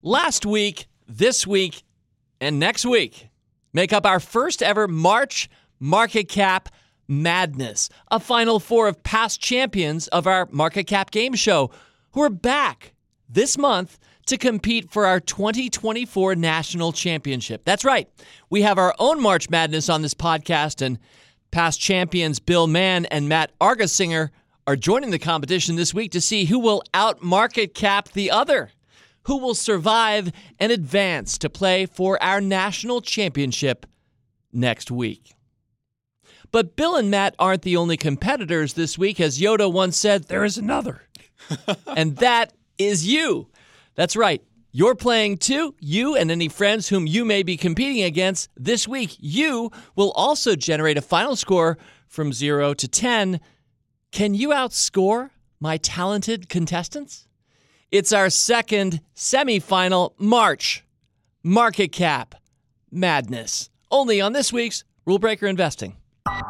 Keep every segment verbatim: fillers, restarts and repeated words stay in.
Last week, this week, and next week make up our first ever March Market Cap Madness, a Final Four of past champions of our Market Cap Game Show who are back this month to compete for our twenty twenty-four National Championship. That's right. We have our own March Madness on this podcast, and past champions Bill Mann and Matt Argersinger are joining the competition this week to see who will out-market cap the other, who will survive and advance to play for our national championship next week. But Bill and Matt aren't the only competitors this week. As Yoda once said, there is another. And that is you. That's right. You're playing too. You and any friends whom you may be competing against this week. You will also generate a final score from zero to ten. Can you outscore my talented contestants? It's our second semifinal March Market Cap Madness. Only on this week's Rule Breaker Investing.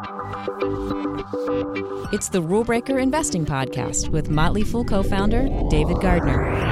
It's the Rule Breaker Investing Podcast with Motley Fool co-founder David Gardner.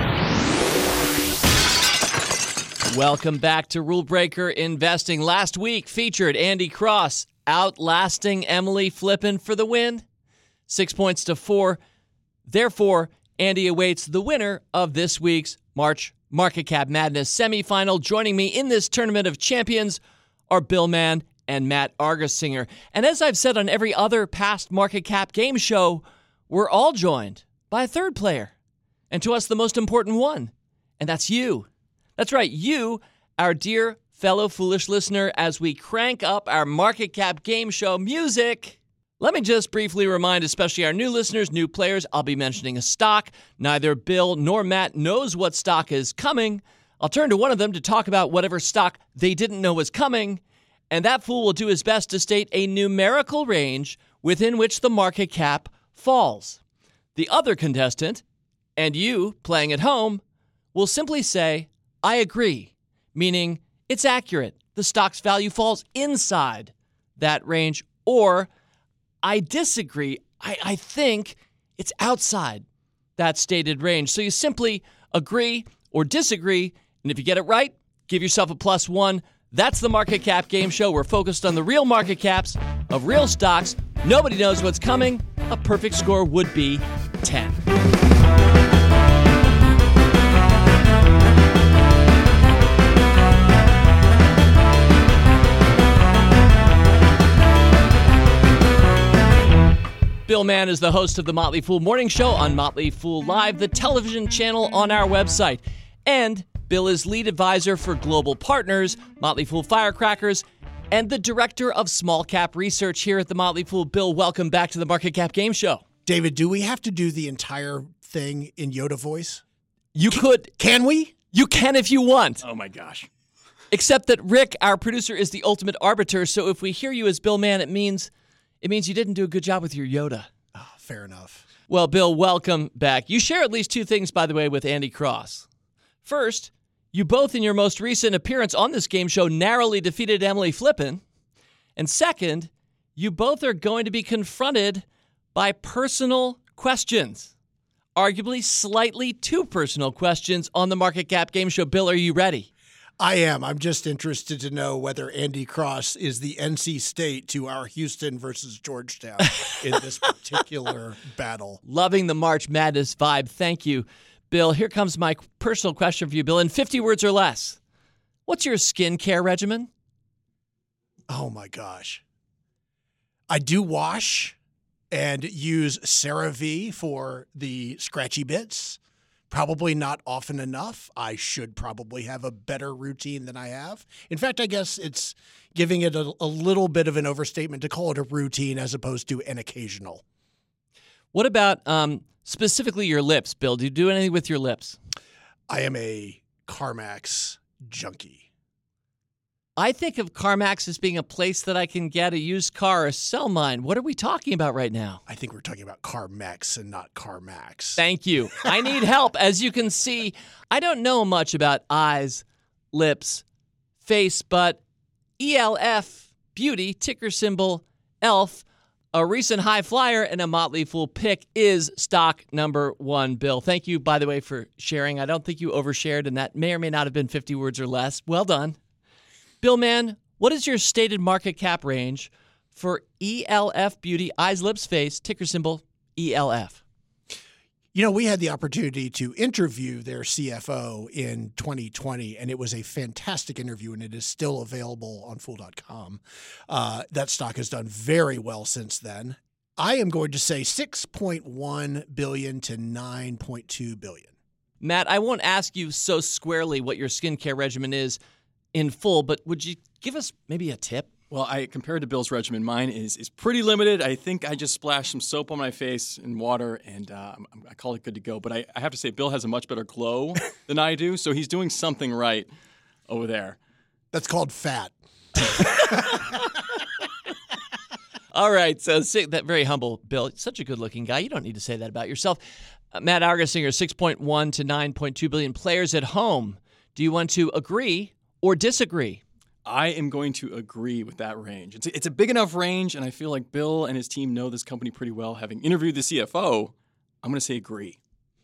Welcome back to Rule Breaker Investing. Last week featured Andy Cross outlasting Emily Flippen for the win, six points to four. Therefore, Andy awaits the winner of this week's March Market Cap Madness semifinal. Joining me in this tournament of champions are Bill Mann and Matt Argersinger. And as I've said on every other past Market Cap game show, we're all joined by a third player. And to us, the most important one. And that's you. That's right, you, our dear fellow foolish listener, as we crank up our Market Cap game show music. Let me just briefly remind, especially our new listeners, new players, I'll be mentioning a stock. Neither Bill nor Matt knows what stock is coming. I'll turn to one of them to talk about whatever stock they didn't know was coming. And that fool will do his best to state a numerical range within which the market cap falls. The other contestant, and you playing at home, will simply say, I agree, meaning it's accurate. The stock's value falls inside that range. Or I disagree. I, I think it's outside that stated range. So you simply agree or disagree. And if you get it right, give yourself a plus one. That's the Market Cap Game Show. We're focused on the real market caps of real stocks. Nobody knows what's coming. A perfect score would be ten. Bill Mann is the host of the Motley Fool Morning Show on Motley Fool Live, the television channel on our website. And Bill is lead advisor for Global Partners, Motley Fool Firecrackers, and the director of small cap research here at the Motley Fool. Bill, welcome back to the Market Cap Game Show. David, do we have to do the entire thing in Yoda voice? You can, could. Can we? You can if you want. Oh, my gosh. Except that Rick, our producer, is the ultimate arbiter, so if we hear you as Bill Mann, it means... It means you didn't do a good job with your Yoda. Oh, fair enough. Well, Bill, welcome back. You share at least two things, by the way, with Andy Cross. First, you both in your most recent appearance on this game show narrowly defeated Emily Flippen. And second, you both are going to be confronted by personal questions. Arguably slightly too personal questions on the Market Cap Game Show. Bill, are you ready? I am. I'm just interested to know whether Andy Cross is the N C State to our Houston versus Georgetown in this particular battle. Loving the March Madness vibe. Thank you, Bill. Here comes my personal question for you, Bill. In fifty words or less, what's your skincare regimen? Oh, my gosh. I do wash and use CeraVe for the scratchy bits. Probably not often enough. I should probably have a better routine than I have. In fact, I guess it's giving it a, a little bit of an overstatement to call it a routine as opposed to an occasional. What about um, specifically your lips, Bill? Do you do anything with your lips? I am a CarMax junkie. I think of CarMax as being a place that I can get a used car or sell mine. What are we talking about right now? I think we're talking about CarMax and not CarMax. Thank you. I need help. As you can see, I don't know much about eyes, lips, face, but E L F Beauty, ticker symbol E L F, A recent high flyer and a Motley Fool pick is stock number one, Bill. Thank you, by the way, for sharing. I don't think you overshared, and that may or may not have been fifty words or less. Well done. Bill, man, what is your stated market cap range for E L F Beauty, Eyes, Lips, Face, ticker symbol E L F? You know, we had the opportunity to interview their C F O in twenty twenty, and it was a fantastic interview, and it is still available on fool dot com. Uh, that stock has done very well since then. I am going to say six point one billion dollars to nine point two billion dollars. Matt, I won't ask you so squarely what your skincare regimen is in full, but would you give us maybe a tip? Well, I compared to Bill's regimen, mine is is pretty limited. I think I just splashed some soap on my face and water, and uh, I call it good to go. But I, I have to say, Bill has a much better glow than I do, so he's doing something right over there. That's called fat. All right, so that very humble Bill, such a good-looking guy. You don't need to say that about yourself. Uh, Matt Argersinger, six point one to nine point two billion players at home. Do you want to agree or disagree? I am going to agree with that range. It's a, it's a big enough range, and I feel like Bill and his team know this company pretty well. Having interviewed the C F O, I'm going to say agree.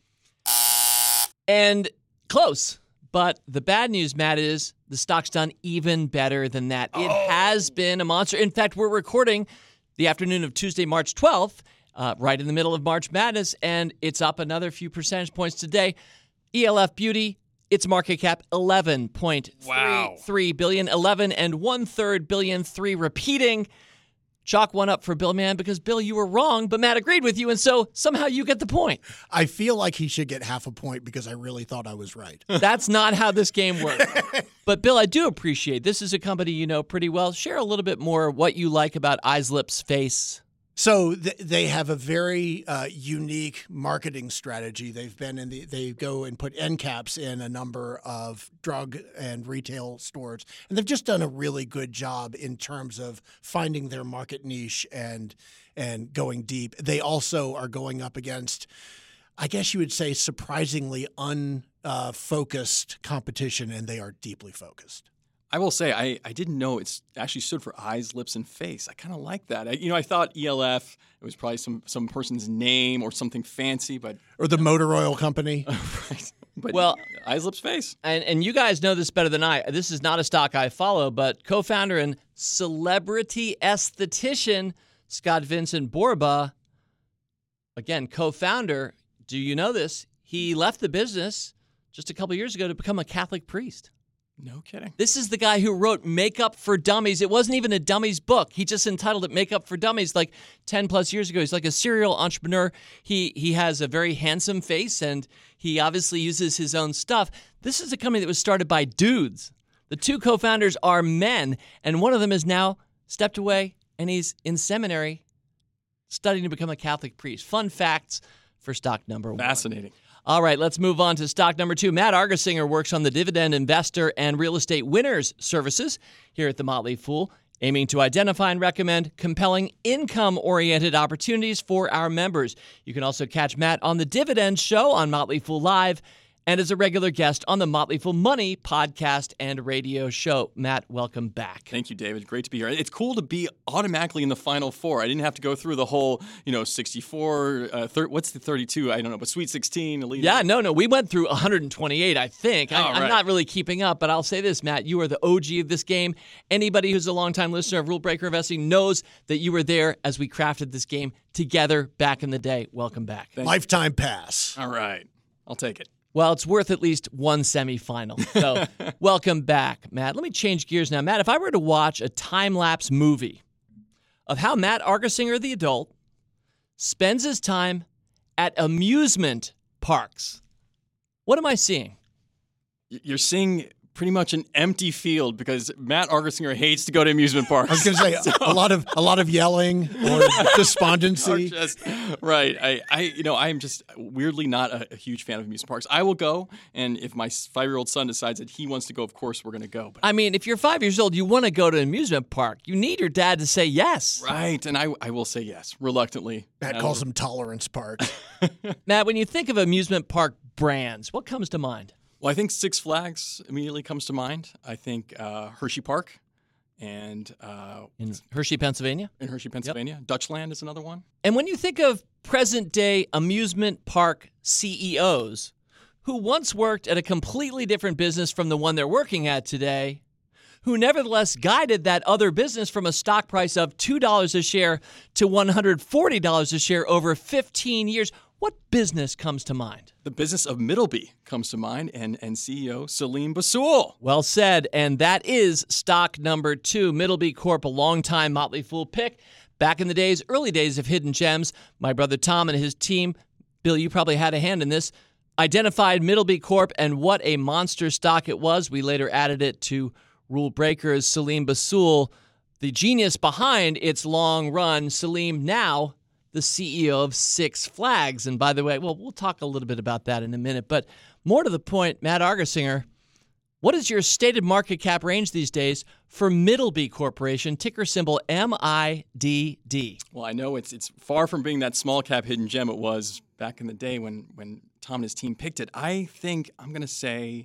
And close. But the bad news, Matt, is the stock's done even better than that. It oh. has been a monster. In fact, we're recording the afternoon of Tuesday, March twelfth, uh, right in the middle of March Madness, and it's up another few percentage points today. E L F Beauty, its market cap eleven point three billion dollars, eleven and one-third billion, three repeating. Chalk one up for Bill, man, because, Bill, you were wrong, but Matt agreed with you, and so somehow you get the point. I feel like he should get half a point because I really thought I was right. That's not how this game works. But, Bill, I do appreciate this is a company you know pretty well. Share a little bit more what you like about Eyes, Lips, Face. So th- they have a very uh, unique marketing strategy. They've been in the, they go and put end caps in a number of drug and retail stores, and they've just done a really good job in terms of finding their market niche and and going deep. They also are going up against, I guess you would say, surprisingly unfocused uh, competition, and they are deeply focused. I will say, I, I didn't know it's actually stood for eyes, lips, and face. I kind of like that. I, you know, I thought E L F, it was probably some, some person's name or something fancy, but... Or the motor oil company. Right. But well, eyes, lips, face. And, and you guys know this better than I. This is not a stock I follow, but co-founder and celebrity esthetician Scott Vincent Borba, again, co-founder, do you know this? He left the business just a couple years ago to become a Catholic priest. No kidding. This is the guy who wrote Makeup for Dummies. It wasn't even a dummies book. He just entitled it Makeup for Dummies like ten plus years ago. He's like a serial entrepreneur. He he has a very handsome face, and he obviously uses his own stuff. This is a company that was started by dudes. The two co-founders are men, and one of them has now stepped away, and he's in seminary studying to become a Catholic priest. Fun facts for stock number one. Fascinating. All right, let's move on to stock number two. Matt Argersinger works on the Dividend Investor and Real Estate Winners services here at The Motley Fool, aiming to identify and recommend compelling income-oriented opportunities for our members. You can also catch Matt on the Dividend Show on Motley Fool Live and as a regular guest on the Motley Fool Money podcast and radio show. Matt, welcome back. Thank you, David. Great to be here. It's cool to be automatically in the Final Four. I didn't have to go through the whole, you know, sixty-four, uh, thir- what's the thirty-two? I don't know, but Sweet sixteen. Elite. Yeah, no, no. We went through one hundred twenty-eight, I think. I, oh, I'm right. not really keeping up, but I'll say this, Matt. You are the O G of this game. Anybody who's a longtime listener of Rule Breaker Investing knows that you were there as we crafted this game together back in the day. Welcome back. Thank Lifetime pass. All right. I'll take it. Well, it's worth at least one semifinal. So, welcome back, Matt. Let me change gears now. Matt, if I were to watch a time-lapse movie of how Matt Argersinger, the adult, spends his time at amusement parks, what am I seeing? You're seeing pretty much an empty field because Matt Argersinger hates to go to amusement parks. I was going to say so, a lot of a lot of yelling or despondency. Or just, right. I, I, you know, I am just weirdly not a, a huge fan of amusement parks. I will go, and if my five-year-old son decides that he wants to go, of course we're going to go. But I mean, if you're five years old, you want to go to an amusement park. You need your dad to say yes. Right, and I, I will say yes, reluctantly. Matt calls them tolerance parks. Matt, when you think of amusement park brands, what comes to mind? Well, I think Six Flags immediately comes to mind. I think uh, Hershey Park and uh, In Hershey, Pennsylvania? in Hershey, Pennsylvania. Dutchland is another one. And when you think of present-day amusement park C E Os who once worked at a completely different business from the one they're working at today, who nevertheless guided that other business from a stock price of two dollars a share to one hundred forty dollars a share over fifteen years, what business comes to mind? The business of Middleby comes to mind, and, and C E O Salim Basool. Well said, and that is stock number two. Middleby Corp, a longtime Motley Fool pick. Back in the days, early days of Hidden Gems, my brother Tom and his team, Bill, you probably had a hand in this, identified Middleby Corp and what a monster stock it was. We later added it to Rule Breakers. Salim Basool, the genius behind its long run. Salim, now the C E O of Six Flags. And by the way, well, we'll talk a little bit about that in a minute. But more to the point, Matt Argersinger, what is your stated market cap range these days for Middleby Corporation, ticker symbol M I D D? Well, I know it's it's far from being that small cap hidden gem it was back in the day when, when Tom and his team picked it. I think I'm going to say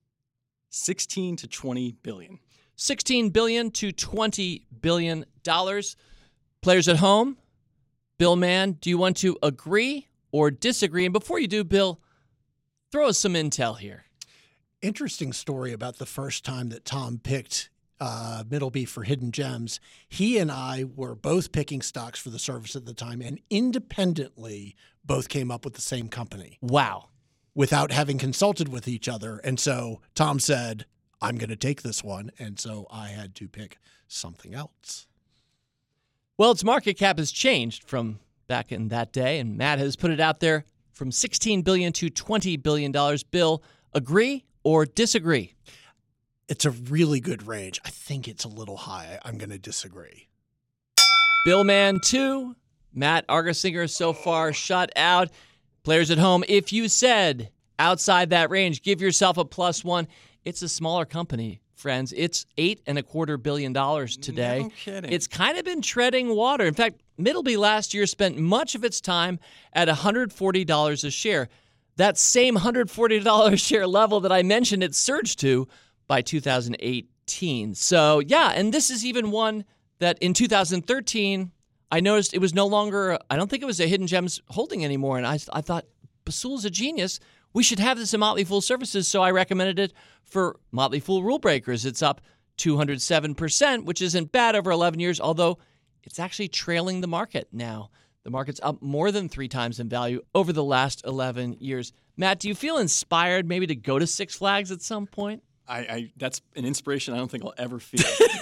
sixteen to twenty billion. sixteen billion to twenty billion dollars. Players at home, Bill Mann, do you want to agree or disagree? And before you do, Bill, throw us some intel here. Interesting story about the first time that Tom picked uh, Middleby for Hidden Gems. He and I were both picking stocks for the service at the time, and independently both came up with the same company Wow. without having consulted with each other. And so Tom said, I'm going to take this one. And so I had to pick something else. Well, its market cap has changed from back in that day, and Matt has put it out there from sixteen billion dollars to twenty billion dollars. Bill, agree or disagree? It's a really good range. I think it's a little high. I'm going to disagree. Bill Mann, two. Matt Argersinger so far shut out. Players at home, if you said outside that range, give yourself a plus one. It's a smaller company, friends. It's eight and a quarter billion dollars today. No kidding. It's kind of been treading water. In fact, Middleby last year spent much of its time at one hundred forty dollars a share. That same one hundred forty dollars a share level that I mentioned it surged to by two thousand eighteen. So, yeah, and this is even one that in two thousand thirteen, I noticed it was no longer, I don't think it was a Hidden Gems holding anymore. And I, I thought, Basool's a genius. We should have this in Motley Fool Services. So I recommended it for Motley Fool Rule Breakers. It's up two hundred seven percent, which isn't bad over eleven years, although it's actually trailing the market now. The market's up more than three times in value over the last eleven years. Matt, do you feel inspired maybe to go to Six Flags at some point? I, I that's an inspiration I don't think I'll ever feel.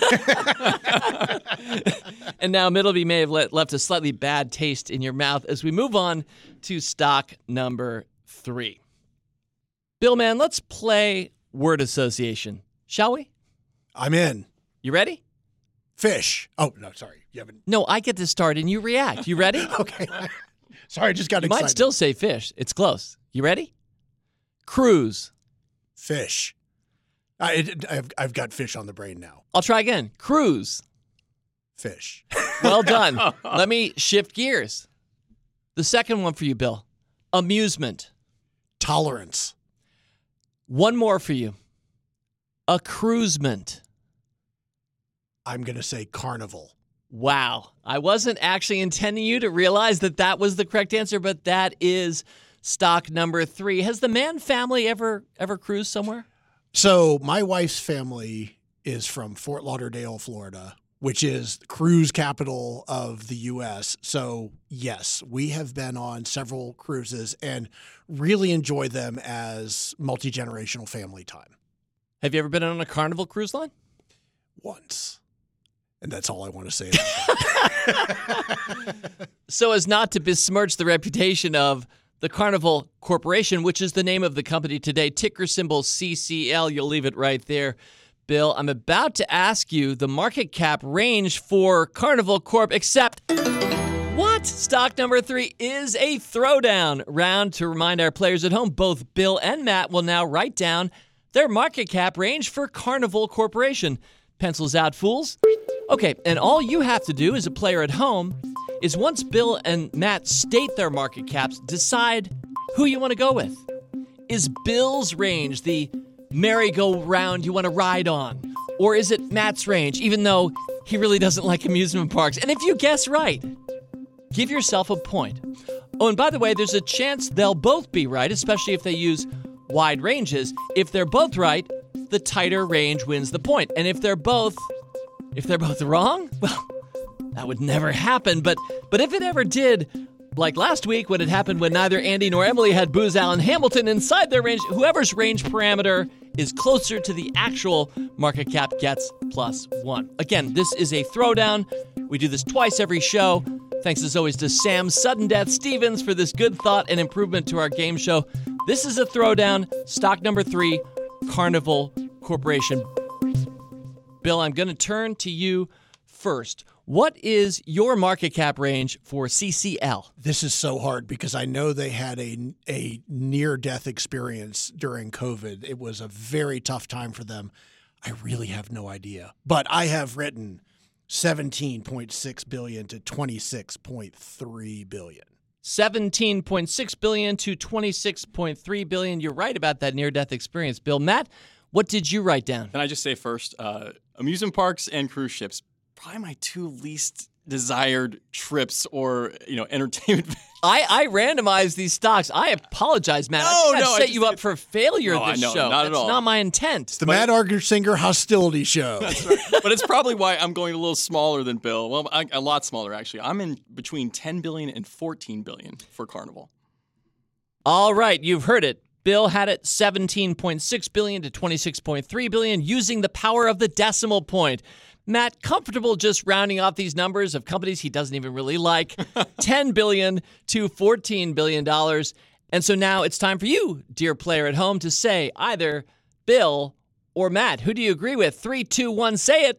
And now Middleby may have let, left a slightly bad taste in your mouth as we move on to stock number three. Bill Mann, let's play word association, shall we? I'm in. You ready? Fish. Oh, no, sorry. You haven't. No, I get to start and you react. You ready? Okay. Sorry, I just got You excited. might still say fish. It's close. You ready? Cruise. Fish. I, it, I've, I've got fish on the brain now. I'll try again. Cruise. Fish. Well done. Let me shift gears. The second one for you, Bill. Amusement. Tolerance. One more for you. A cruisement. I'm going to say carnival. Wow. I wasn't actually intending you to realize that that was the correct answer, but that is stock number three. Has the Mann family ever ever cruised somewhere? So my wife's family is from Fort Lauderdale, Florida, which is the cruise capital of the U S. So yes, we have been on several cruises and really enjoy them as multi-generational family time. Have you ever been on a Carnival cruise line? Once. And that's all I want to say. So as not to besmirch the reputation of the Carnival Corporation, which is the name of the company today, ticker symbol C C L. You'll leave it right there. Bill, I'm about to ask you the market cap range for Carnival Corp, except what? Stock number three is a throwdown round to remind our players at home. Both Bill and Matt will now write down their market cap range for Carnival Corporation. Pencils out, fools. Okay, and all you have to do as a player at home is once Bill and Matt state their market caps, decide who you want to go with. Is Bill's range the merry-go-round you want to ride on? Or is it Matt's range, even though he really doesn't like amusement parks? And if you guess right, give yourself a point. Oh, and by the way, there's a chance they'll both be right, especially if they use wide ranges. If they're both right, the tighter range wins the point. And if they're both if they're both wrong, well, that would never happen. But but if it ever did, like last week when it happened when neither Andy nor Emily had Booz Allen Hamilton inside their range, whoever's range parameter is closer to the actual market cap gets plus one. Again, this is a throwdown. We do this twice every show. Thanks as always to Sam Sudden Death Stevens for this good thought and improvement to our game show. This is a throwdown. Stock number three, Carnival Corporation. Bill, I'm going to turn to you first. What is your market cap range for C C L? This is so hard because I know they had a, a near-death experience during COVID. It was a very tough time for them. I really have no idea. But I have written seventeen point six billion dollars to twenty-six point three billion dollars. seventeen point six billion dollars to twenty-six point three billion dollars. You're right about that near-death experience. Bill, Matt, what did you write down? Can I just say first, uh, amusement parks and cruise ships, probably my two least desired trips or, you know, entertainment. I, I randomized these stocks. I apologize, Matt. No, I think no, I've I set just- you up for failure No, I this know, show. not at That's all. not my intent. The Matt Argersinger Hostility Show. But it's probably why I'm going a little smaller than Bill. Well, I, a lot smaller, actually. I'm in between ten billion dollars and fourteen billion dollars for Carnival. All right, you've heard it. Bill had it seventeen point six billion dollars to twenty-six point three billion dollars using the power of the decimal point. Matt, comfortable just rounding off these numbers of companies he doesn't even really like, ten billion dollars to fourteen billion dollars. And so now it's time for you, dear player at home, to say either Bill or Matt. Who do you agree with? Three, two, one, say it.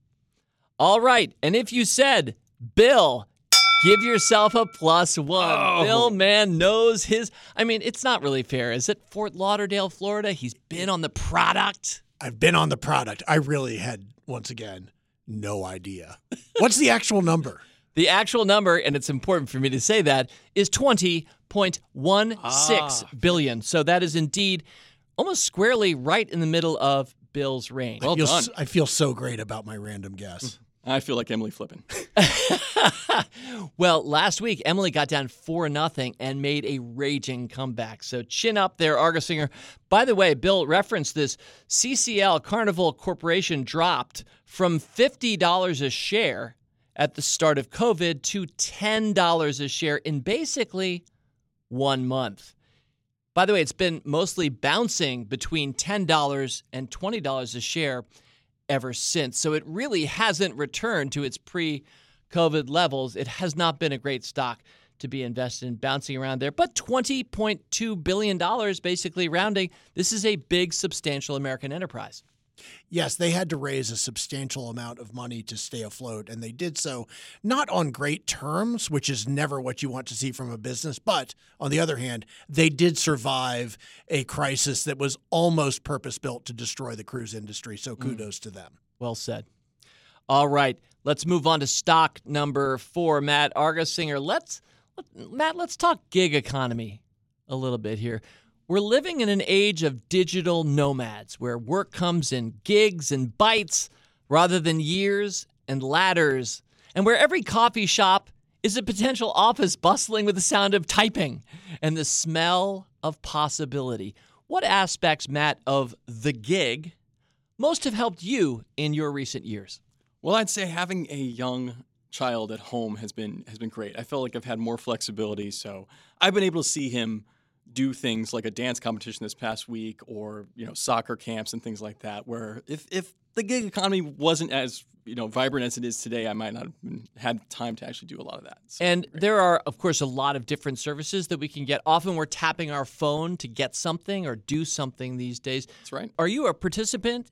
All right, and if you said Bill, give yourself a plus one. Oh. Bill, man, knows his... I mean, it's not really fair. Is it Fort Lauderdale, Florida? He's been on the product. I've been on the product. I really had, once again, no idea. What's the actual number? The actual number, and it's important for me to say that, is twenty point one six Ah. billion. So that is indeed almost squarely right in the middle of Bill's range. Well I feel, done. s- I feel so great about my random guess. I feel like Emily flipping. Well, last week, Emily got down four nothing and made a raging comeback. So chin up there, Argersinger. By the way, Bill referenced this. C C L, Carnival Corporation, dropped from fifty dollars a share at the start of COVID to ten dollars a share in basically one month. By the way, it's been mostly bouncing between ten dollars and twenty dollars a share ever since. So it really hasn't returned to its pre-COVID levels. It has not been a great stock to be invested in, bouncing around there. But twenty point two billion dollars, basically rounding, this is a big, substantial American enterprise. Yes, they had to raise a substantial amount of money to stay afloat, and they did so not on great terms, which is never what you want to see from a business. But on the other hand, they did survive a crisis that was almost purpose-built to destroy the cruise industry. So kudos mm. to them. Well said. All right, let's move on to stock number four, Matt Argersinger. Let's, let, Matt, let's talk gig economy a little bit here. We're living in an age of digital nomads where work comes in gigs and bytes rather than years and ladders, and where every coffee shop is a potential office bustling with the sound of typing and the smell of possibility. What aspects, Matt, of the gig most have helped you in your recent years? Well, I'd say having a young child at home has been has been great. I feel like I've had more flexibility, so I've been able to see him do things like a dance competition this past week, or you know soccer camps and things like that. Where if if the gig economy wasn't as you know vibrant as it is today, I might not have been, had time to actually do a lot of that. So, and great. There are, of course, a lot of different services that we can get. Often we're tapping our phone to get something or do something these days. That's right. Are you a participant?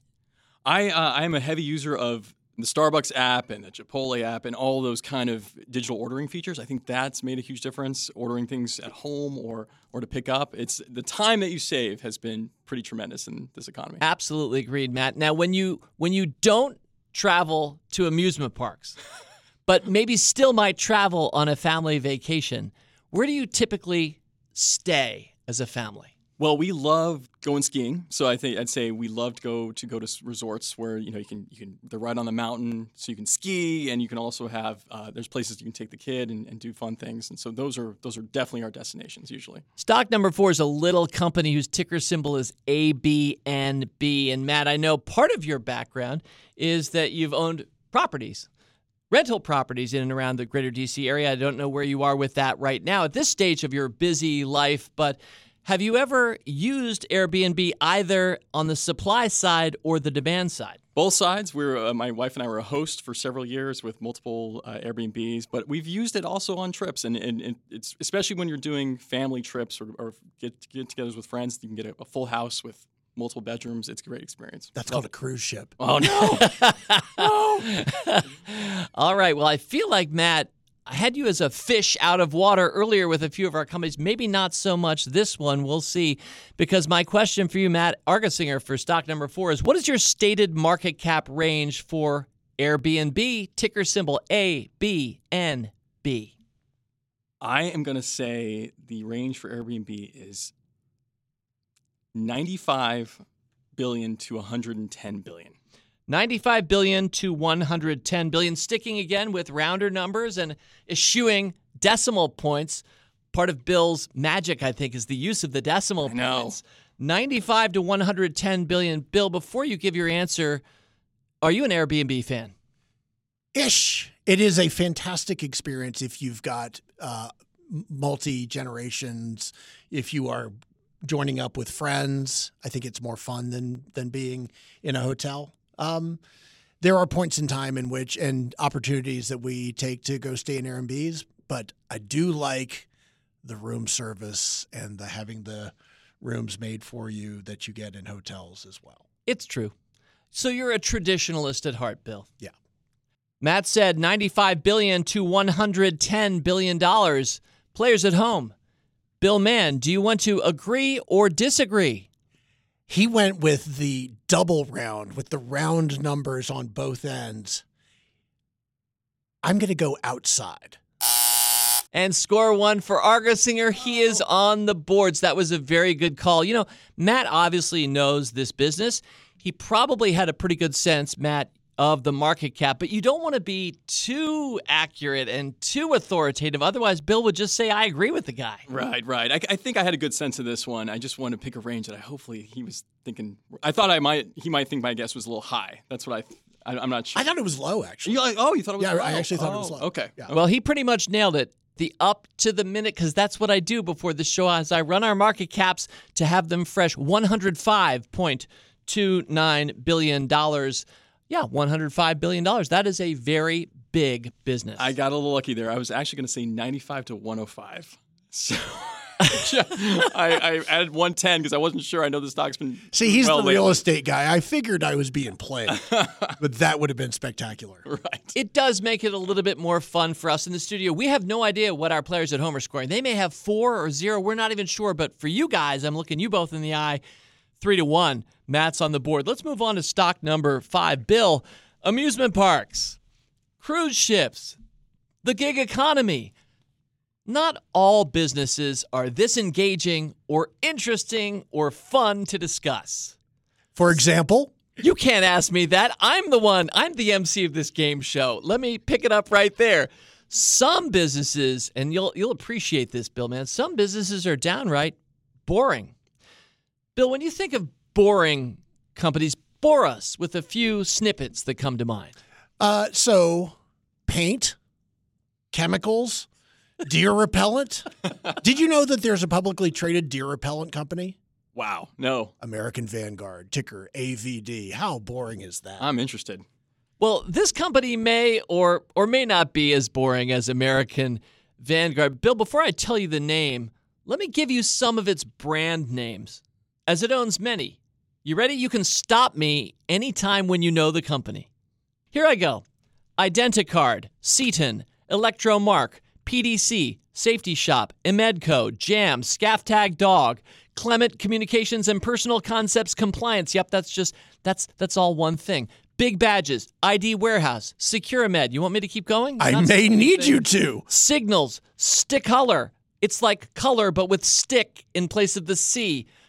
I uh, I am a heavy user of the Starbucks app and the Chipotle app and all those kind of digital ordering features. I think that's made a huge difference, ordering things at home or or to pick up. It's the time that you save has been pretty tremendous in this economy. Absolutely agreed, Matt. Now, when you when you don't travel to amusement parks, but maybe still might travel on a family vacation, where do you typically stay as a family? Well, we love going skiing. So I think I'd say we love to go to go to s- resorts where you know you can you can they're right on the mountain, so you can ski, and you can also have uh, there's places you can take the kid and, and do fun things. And so those are those are definitely our destinations usually. Stock number four is a little company whose ticker symbol is A B N B. And Matt, I know part of your background is that you've owned properties, rental properties in and around the greater D C area. I don't know where you are with that right now at this stage of your busy life, but have you ever used Airbnb either on the supply side or the demand side? Both sides. We were, uh, my wife and I were a host for several years with multiple uh, Airbnbs, but we've used it also on trips, and, and, and it's especially when you're doing family trips or, or get get-togethers with friends. You can get a, a full house with multiple bedrooms. It's a great experience. That's called a cruise ship. Oh no! no. All right. Well, I feel like Matt, I had you as a fish out of water earlier with a few of our companies. Maybe not so much this one. We'll see. Because my question for you, Matt Argesinger, for stock number four is, what is your stated market cap range for Airbnb? Ticker symbol A B N B. I am going to say the range for Airbnb is ninety-five billion dollars to one hundred ten billion dollars. ninety-five billion dollars to one hundred ten billion dollars, sticking again with rounder numbers and eschewing decimal points. Part of Bill's magic, I think, is the use of the decimal I know. points. ninety-five to one hundred ten billion dollars. Bill, before you give your answer, are you an Airbnb fan? Ish. It is a fantastic experience if you've got uh, multi-generations, if you are joining up with friends. I think it's more fun than than being in a hotel. Um, there are points in time in which and opportunities that we take to go stay in Airbnbs, but I do like the room service and the having the rooms made for you that you get in hotels as well. It's true. So you're a traditionalist at heart, Bill. Yeah. Matt said ninety-five billion dollars to one hundred ten billion dollars. Players at home. Bill Mann, do you want to agree or disagree? He went with the double round, with the round numbers on both ends. I'm going to go outside. And score one for Argesinger. He is on the boards. That was a very good call. You know, Matt obviously knows this business. He probably had a pretty good sense, Matt, of the market cap, but you don't want to be too accurate and too authoritative. Otherwise, Bill would just say, I agree with the guy. Right, right. I, I think I had a good sense of this one. I just wanted to pick a range that I hopefully he was thinking. I thought I might he might think my guess was a little high. That's what I. I I'm not sure. I thought it was low, actually. You like, oh, you thought it was Yeah, low? I actually thought oh, it was low. Okay. Yeah. Well, he pretty much nailed it. The up to the minute, because that's what I do before the show as I run our market caps to have them fresh. one hundred five point two nine billion dollars. Yeah, one hundred five billion dollars. That is a very big business. I got a little lucky there. I was actually going to say ninety-five to one oh five. So I, I added one ten because I wasn't sure. I know the stock's been See, he's well the real lately. estate guy. I figured I was being played, but that would have been spectacular. Right. It does make it a little bit more fun for us in the studio. We have no idea what our players at home are scoring. They may have four or zero. We're not even sure. But for you guys, I'm looking you both in the eye. Three to one. Matt's on the board. Let's move on to stock number five. Bill, amusement parks, cruise ships, the gig economy. Not all businesses are this engaging or interesting or fun to discuss. For example, You can't ask me that. I'm the one. I'm the M C of this game show. Let me pick it up right there. Some businesses, and you'll you'll appreciate this, Bill, man. Some businesses are downright boring. Bill, when you think of boring companies, bore us with a few snippets that come to mind. uh, so paint, chemicals, deer repellent. Did you know that there's a publicly traded deer repellent company? Wow. No, American Vanguard, ticker A V D. How boring is that? I'm interested. Well, this company may or or may not be as boring as American Vanguard. Bill, before I tell you the name, let me give you some of its brand names, as it owns many. You ready? You can stop me anytime when you know the company. Here I go. Identicard, Seaton, Electromark, P D C, Safety Shop, Emedco, Jam, Scaff Tag Dog, Clement Communications and Personal Concepts Compliance. Yep, that's just, that's that's all one thing. Big Badges, I D Warehouse, Securamed. You want me to keep going? I Not may saying need anything. you to. Signals, Stick Color. It's like color, but with stick in place of the C.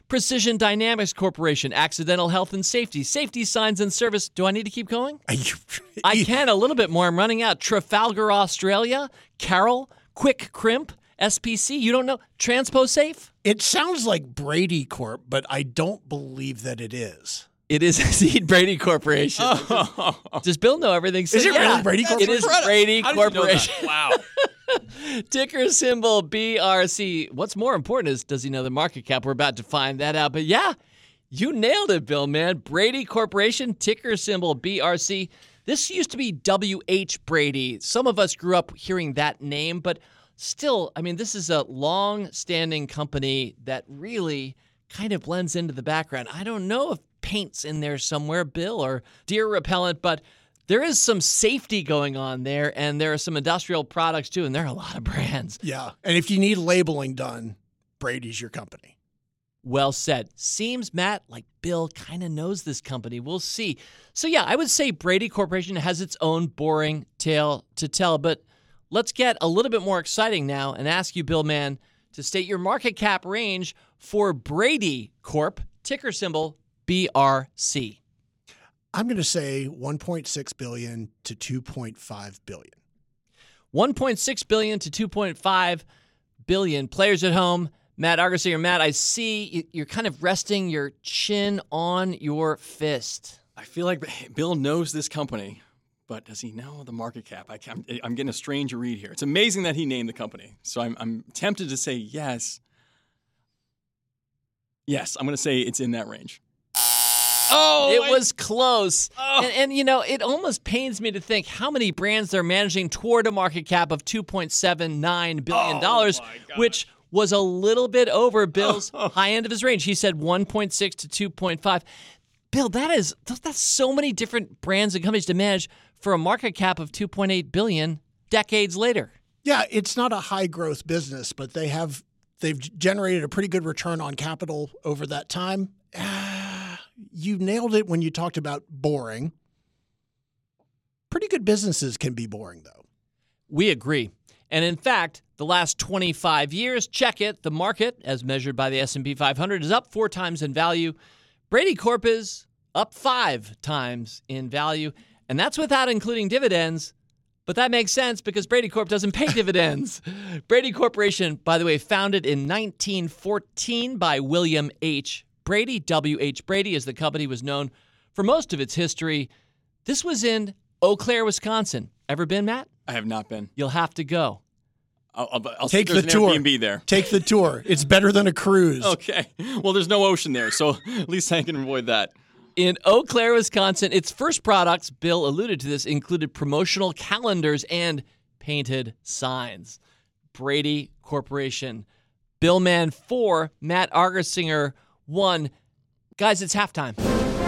Precision Dynamics Corporation, Accidental Health and Safety, Safety Signs and Service. Do I need to keep going? I can a little bit more. I'm running out. Trafalgar, Australia, Carroll, Quick Crimp, S P C. You don't know? TranspoSafe? It sounds like Brady Corp, but I don't believe that it is. It is indeed Brady Corporation. Oh. Does Bill know everything? So, is it yeah, really Brady Corporation? It is Brady How Corporation. Did you know that? Wow. Ticker symbol B R C. What's more important is, does he know the market cap? We're about to find that out. But yeah, you nailed it, Bill, man. Brady Corporation, ticker symbol B R C. This used to be W H Brady. Some of us grew up hearing that name, but still, I mean, this is a long-standing company that really kind of blends into the background. I don't know if paint's in there somewhere, Bill, or deer repellent, but there is some safety going on there, and there are some industrial products too, and there are a lot of brands. Yeah, and if you need labeling done, Brady's your company. Well said. Seems, Matt, like Bill kind of knows this company. We'll see. So yeah, I would say Brady Corporation has its own boring tale to tell, but let's get a little bit more exciting now and ask you, Bill Mann, to state your market cap range for Brady Corp, ticker symbol B R C. I'm going to say one point six billion dollars to two point five billion dollars. one point six billion dollars to two point five billion dollars. Players at home, Matt Argersinger. Matt, I see you're kind of resting your chin on your fist. I feel like Bill knows this company, but does he know the market cap? I can't, I'm getting a strange read here. It's amazing that he named the company. So I'm, I'm tempted to say yes. Yes, I'm going to say it's in that range. Oh, it I, was close. Oh. And, and, you know, it almost pains me to think how many brands they're managing toward a market cap of two point seven nine billion dollars, oh which was a little bit over Bill's oh. high end of his range. He said one point six to two point five. Bill, that is that's so many different brands and companies to manage for a market cap of two point eight billion dollars decades later. Yeah, it's not a high growth business, but they have they've generated a pretty good return on capital over that time. You nailed it when you talked about boring. Pretty good businesses can be boring, though. We agree. And in fact, the last twenty-five years, check it, the market, as measured by the S and P five hundred, is up four times in value. Brady Corp is up five times in value, and that's without including dividends. But that makes sense because Brady Corp doesn't pay dividends. Brady Corporation, by the way, founded in nineteen fourteen by William H. Brady. W H. Brady, as the company was known for most of its history. This was in Eau Claire, Wisconsin. Ever been, Matt? I have not been. You'll have to go. I'll, I'll, I'll take see the if there's tour. an Airbnb there. Take the tour. It's better than a cruise. Okay. Well, there's no ocean there, so at least I can avoid that. In Eau Claire, Wisconsin, its first products, Bill alluded to this, included promotional calendars and painted signs. Brady Corporation. Bill Mann four, Matt Argersinger one. Guys, it's halftime.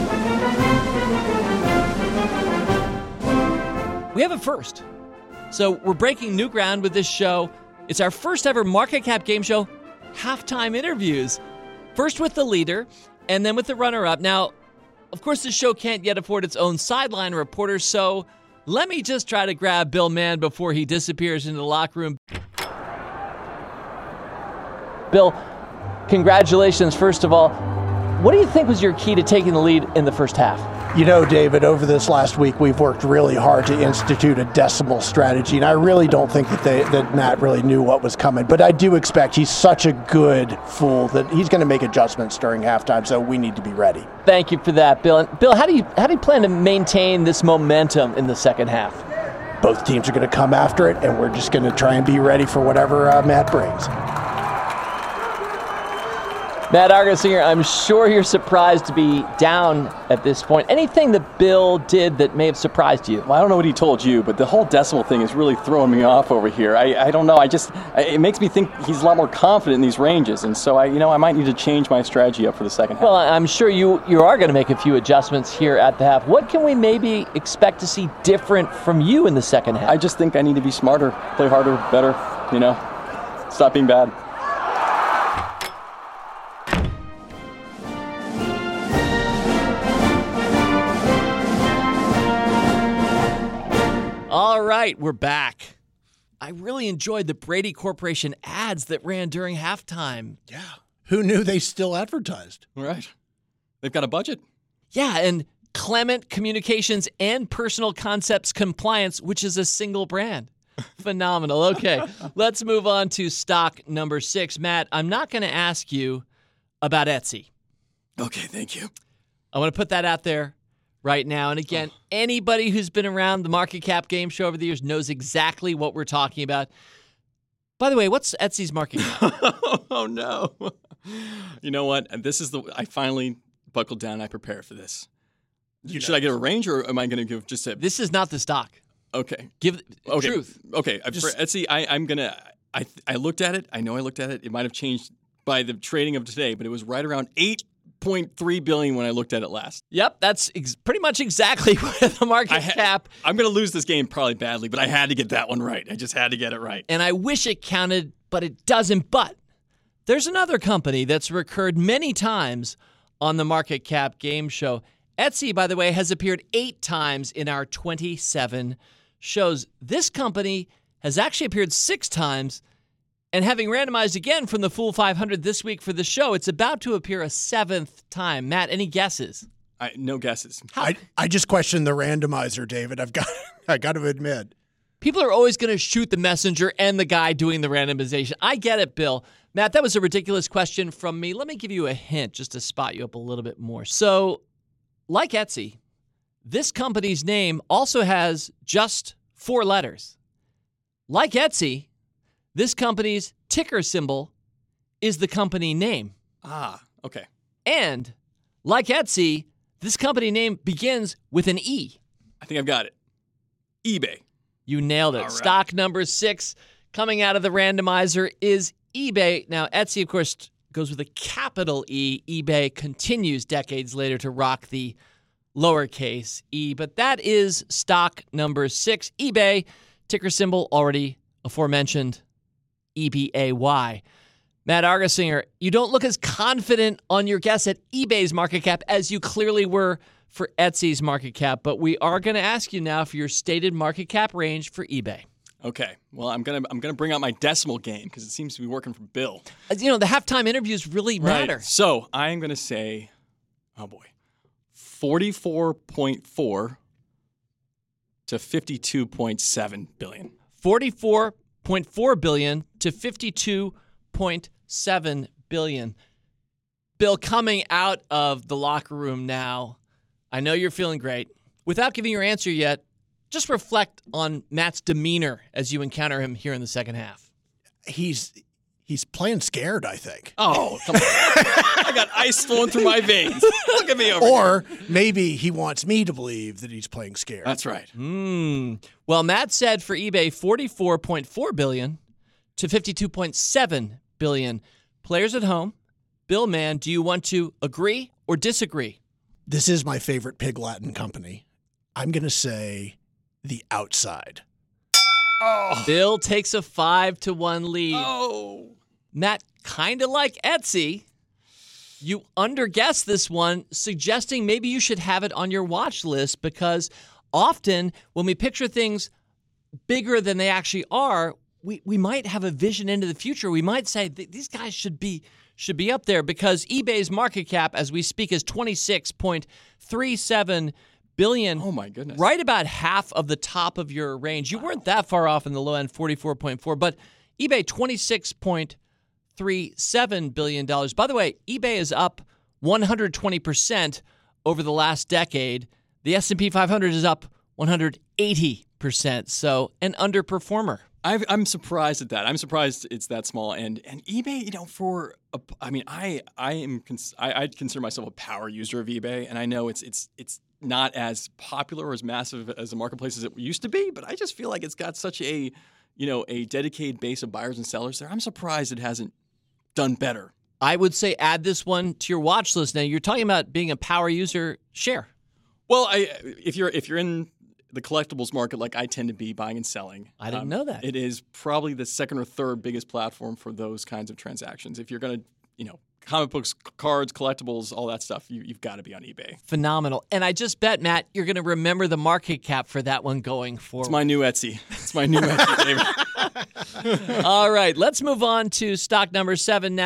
We have a first. So we're breaking new ground with this show. It's our first ever market cap game show, halftime interviews. First with the leader, and then with the runner-up. Now, of course, this show can't yet afford its own sideline reporter, so let me just try to grab Bill Mann before he disappears into the locker room. Bill, congratulations, first of all. What do you think was your key to taking the lead in the first half? You know, David, over this last week, we've worked really hard to institute a decimal strategy, and I really don't think that they, that Matt really knew what was coming. But I do expect he's such a good fool that he's going to make adjustments during halftime, so we need to be ready. Thank you for that, Bill. And Bill, how do you how do you plan to maintain this momentum in the second half? Both teams are going to come after it, and we're just going to try and be ready for whatever uh, Matt brings. Matt Argersinger, I'm sure you're surprised to be down at this point. Anything that Bill did that may have surprised you? Well, I don't know what he told you, but the whole decimal thing is really throwing me off over here. I, I don't know. I just I, it makes me think he's a lot more confident in these ranges, and so I you know I might need to change my strategy up for the second half. Well, I'm sure you you are going to make a few adjustments here at the half. What can we maybe expect to see different from you in the second half? I just think I need to be smarter, play harder, better. You know, stop being bad. All right, we're back. I really enjoyed the Brady Corporation ads that ran during halftime. Yeah. Who knew they still advertised? Right. They've got a budget. Yeah, and Clement Communications and Personal Concepts Compliance, which is a single brand. Phenomenal. Okay, let's move on to stock number six. Matt, I'm not going to ask you about Etsy. Okay, thank you. I want to put that out there right now. And again, oh. anybody who's been around the Market Cap Game Show over the years knows exactly what we're talking about. By the way, what's Etsy's market cap? Oh, no. You know what? This is the I finally buckled down and I prepared for this. You Should know. I give a range or am I going to give just a... This is not the stock. Okay. Give okay. truth. Okay. Just, for Etsy, I, I'm going to... I I looked at it. I know I looked at it. It might have changed by the trading of today, but it was right around eight point three billion dollars when I looked at it last. Yep. That's ex- pretty much exactly where the market ha- cap... I'm going to lose this game probably badly, but I had to get that one right. I just had to get it right. And I wish it counted, but it doesn't. But there's another company that's recurred many times on the Market Cap Game Show. Etsy, by the way, has appeared eight times in our twenty-seven shows. This company has actually appeared six times, and having randomized again from the Fool five hundred this week for the show, it's about to appear a seventh time. Matt, any guesses? I, no guesses. I, I just questioned the randomizer, David. I've got I got to admit. People are always going to shoot the messenger and the guy doing the randomization. I get it, Bill. Matt, that was a ridiculous question from me. Let me give you a hint just to spot you up a little bit more. So, like Etsy, this company's name also has just four letters. Like Etsy, this company's ticker symbol is the company name. Ah, okay. And like Etsy, this company name begins with an E. I think I've got it. eBay. You nailed it. All right. Stock number six coming out of the randomizer is eBay. Now, Etsy, of course, goes with a capital E. eBay continues decades later to rock the lowercase e. But that is stock number six, eBay. Ticker symbol already aforementioned, E B A Y. Matt Argersinger, you don't look as confident on your guess at eBay's market cap as you clearly were for Etsy's market cap, but we are going to ask you now for your stated market cap range for eBay. Okay. Well, I'm gonna I'm gonna bring out my decimal game because it seems to be working for Bill. You know, the halftime interviews really matter. Right. So I am gonna say, oh boy, forty-four point four to fifty-two point seven billion. Forty-four point four billion to fifty-two point seven billion. Bill, coming out of the locker room now, I know you're feeling great. Without giving your answer yet, just reflect on Matt's demeanor as you encounter him here in the second half. He's he's playing scared, I think. Oh, come on. I got ice flowing through my veins. Look at me over Or here. maybe he wants me to believe that he's playing scared. That's right. Mm. Well, Matt said for eBay, forty-four point four billion dollars to fifty-two point seven billion dollars. Players at home, Bill, man, do you want to agree or disagree? This is my favorite Pig Latin company. I'm going to say the outside. Oh. Bill takes a five to one lead. Oh. Matt, kind of like Etsy, you underguessed this one, suggesting maybe you should have it on your watch list because often when we picture things bigger than they actually are, we, we might have a vision into the future. We might say these guys should be should be up there because eBay's market cap as we speak is twenty-six point three seven billion. Oh my goodness. Right about half of the top of your range. You wow. weren't that far off in the low end, forty-four point four, but eBay twenty-six point three seven billion dollars. By the way, eBay is up one hundred twenty percent over the last decade. The S and P five hundred is up one hundred eighty percent, so an underperformer. I've, I'm surprised at that. I'm surprised it's that small. And and eBay, you know, for a, I mean, I I am cons- I I consider myself a power user of eBay, and I know it's it's it's not as popular or as massive as a marketplace as it used to be, but I just feel like it's got such a, you know, a dedicated base of buyers and sellers there. I'm surprised it hasn't done better. I would say add this one to your watch list. Now, you're talking about being a power user. Share. Well, I if you're if you're in the collectibles market like I tend to be buying and selling. I didn't um, know that. It is probably the second or third biggest platform for those kinds of transactions. If you're going to, you know, comic books, cards, collectibles, all that stuff, you, you've got to be on eBay. Phenomenal. And I just bet, Matt, you're going to remember the market cap for that one going forward. It's my new Etsy. It's my new Etsy, David. All right, let's move on to stock number seven now.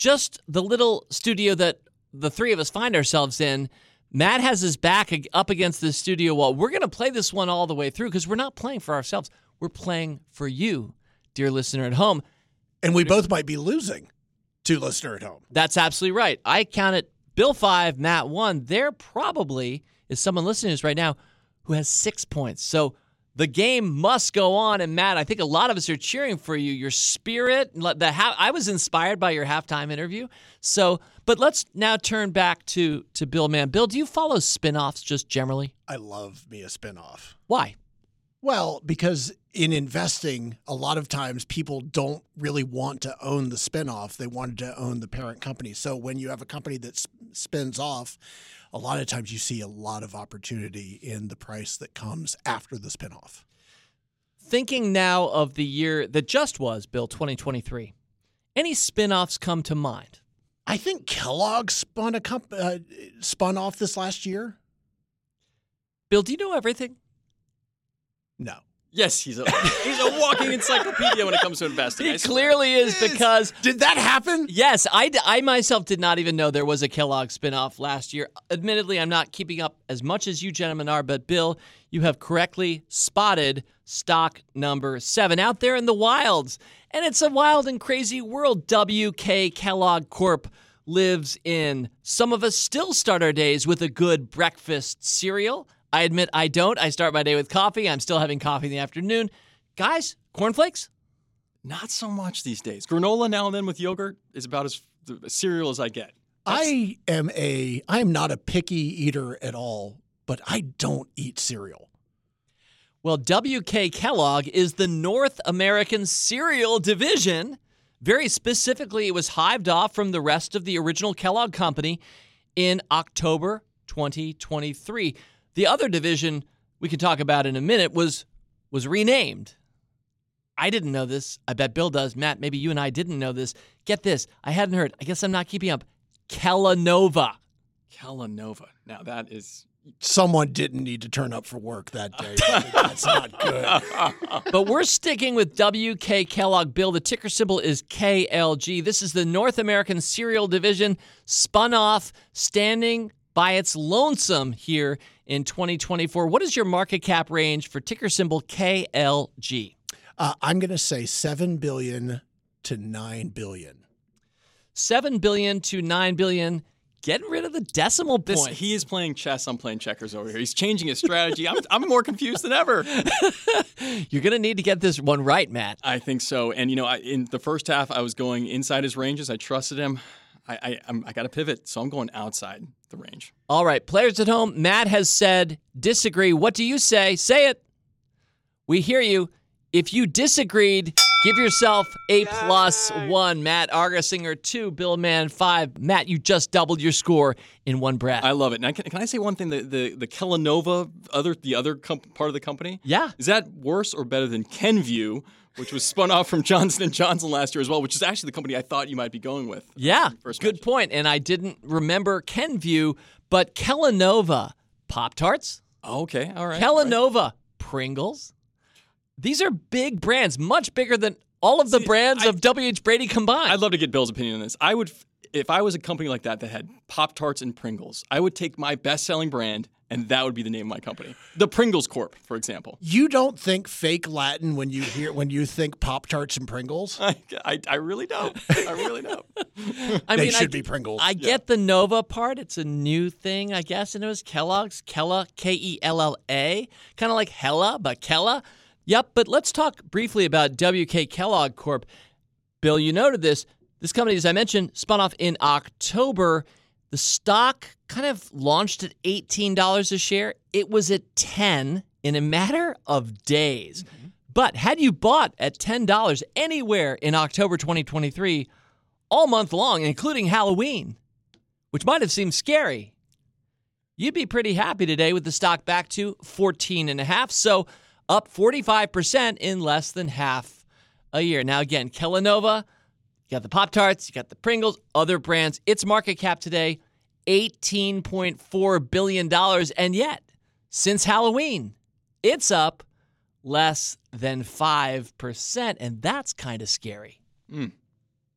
just the little studio that the three of us find ourselves in, Matt has his back up against the studio wall. We're going to play this one all the way through because we're not playing for ourselves. We're playing for you, dear listener at home. And we both might be losing to listener at home. That's absolutely right. I counted Bill five, Matt one. There probably is someone listening to this right now who has six points. So the game must go on. And Matt, I think a lot of us are cheering for you. Your spirit, the ha- I was inspired by your halftime interview. So, but let's now turn back to to Bill. Man, Bill, do you follow spinoffs just generally? I love me a spinoff. Why? Well, because in investing, a lot of times people don't really want to own the spinoff. They wanted to own the parent company. So when you have a company that sp- spins off, a lot of times you see a lot of opportunity in the price that comes after the spinoff. Thinking now of the year that just was, Bill, twenty twenty-three, any spinoffs come to mind? I think Kellogg spun a comp- uh, spun off this last year. Bill, do you know everything? No. Yes, he's a he's a walking encyclopedia when it comes to investing. He clearly is because Did that happen? yes, I, I myself did not even know there was a Kellogg spinoff last year. Admittedly, I'm not keeping up as much as you gentlemen are, but Bill, you have correctly spotted stock number seven out there in the wilds. And it's a wild and crazy world W K Kellogg Corp lives in. Some of us still start our days with a good breakfast cereal. I admit I don't. I start my day with coffee. I'm still having coffee in the afternoon. Guys, cornflakes? Not so much these days. Granola now and then with yogurt is about as cereal as I get. That's, I am a I am not a picky eater at all, but I don't eat cereal. Well, W K Kellogg is the North American cereal division. Very specifically, it was hived off from the rest of the original Kellogg company in October twenty twenty-three. The other division we can talk about in a minute was was renamed. I didn't know this. I bet Bill does. Matt, maybe you and I didn't know this. Get this. I hadn't heard. I guess I'm not keeping up. Kellanova. Kellanova. Now that is... Someone didn't need to turn up for work that day. That's not good. But we're sticking with W K Kellogg. Bill, the ticker symbol is K L G. This is the North American cereal division spun off, standing by its lonesome here in twenty twenty-four. What is your market cap range for ticker symbol K L G? Uh, I'm going to say seven billion dollars to nine billion dollars. seven billion dollars to nine billion dollars. Getting rid of the decimal point. This, he is playing chess. I'm playing checkers over here. He's changing his strategy. I'm, I'm more confused than ever. You're going to need to get this one right, Matt. I think so. And, you know, I, in the first half, I was going inside his ranges. I trusted him. I, I, I'm, I got to pivot, so I'm going outside the range. All right, players at home, Matt has said disagree. What do you say? Say it. We hear you. If you disagreed, give yourself a plus one. Matt Argersinger, two. Bill Mann, five. Matt, you just doubled your score in one breath. I love it. Now, can, can I say one thing? The the, the Kellanova, other the other comp- part of the company, yeah, is that worse or better than Kenvue, which was spun off from Johnson and Johnson last year as well, which is actually the company I thought you might be going with? Yeah, First good mention. point. And I didn't remember Kenvue, but Kellanova, Pop-Tarts. Oh, okay, all right. Kellanova, right. Pringles. These are big brands, much bigger than all of the See, brands I, of W H Brady combined. I'd love to get Bill's opinion on this. I would, if I was a company like that that had Pop-Tarts and Pringles, I would take my best-selling brand, and that would be the name of my company. The Pringles Corp, for example. You don't think fake Latin when you hear when you think Pop-Tarts and Pringles? I, I, I really don't. I really don't. I they mean, should I, be Pringles. I get the Nova part. It's a new thing, I guess. And it was Kellogg's, Kella, K E L L A. Kind of like Hella, but Kella. Yep, but let's talk briefly about W K Kellogg Corp. Bill, you noted this. This company, as I mentioned, spun off in October. The stock kind of launched at eighteen dollars a share. It was at ten dollars in a matter of days. Mm-hmm. But had you bought at ten dollars anywhere in October twenty twenty-three, all month long, including Halloween, which might have seemed scary, you'd be pretty happy today with the stock back to fourteen and a half. So up forty-five percent in less than half a year. Now, again, Kellanova, you got the Pop-Tarts, you got the Pringles, other brands. Its market cap today, eighteen point four billion dollars. And yet, since Halloween, it's up less than five percent. And that's kind of scary. Mm.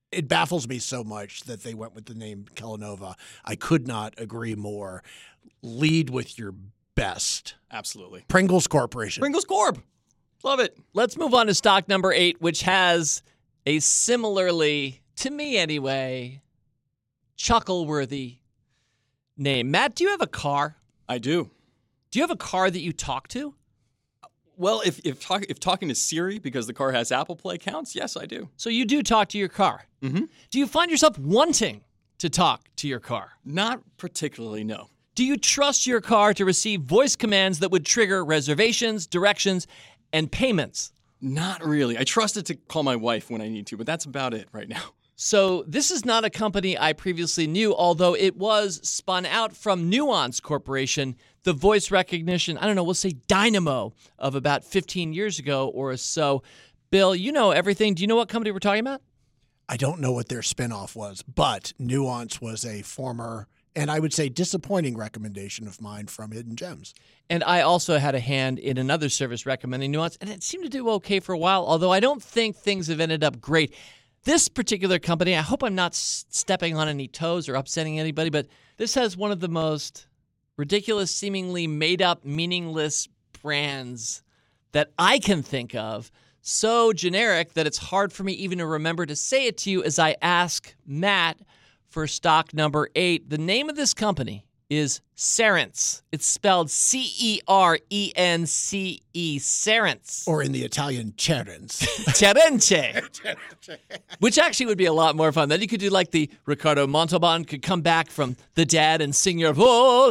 it baffles me so much that they went with the name Kellanova. I could not agree more. Lead with your best. Absolutely. Pringles Corporation. Pringles Corp. Love it. Let's move on to stock number eight, which has a similarly, to me anyway, chuckle-worthy name. Matt, do you have a car? I do. Do you have a car that you talk to? Well, if if, talk, if talking to Siri because the car has Apple Play counts, yes, I do. So you do talk to your car. Mm-hmm. Do you find yourself wanting to talk to your car? Not particularly, no. Do you trust your car to receive voice commands that would trigger reservations, directions, and payments? Not really. I trust it to call my wife when I need to, but that's about it right now. So this is not a company I previously knew, although it was spun out from Nuance Corporation, the voice recognition, I don't know, we'll say dynamo of about fifteen years ago or so. Bill, you know everything. Do you know what company we're talking about? I don't know what their spinoff was, but Nuance was a former, and I would say disappointing recommendation of mine from Hidden Gems. And I also had a hand in another service recommending Nuance, and it seemed to do okay for a while, although I don't think things have ended up great. This particular company, I hope I'm not s- stepping on any toes or upsetting anybody, but this has one of the most ridiculous, seemingly made-up, meaningless brands that I can think of. So generic that it's hard for me even to remember to say it to you as I ask Matt for stock number eight. The name of this company is Cerence. It's spelled C E R E N C E, Cerence. Or in the Italian, Cerence. Cerence. Which actually would be a lot more fun. Then you could do like the Ricardo Montalban could come back from the dead and sing your Vol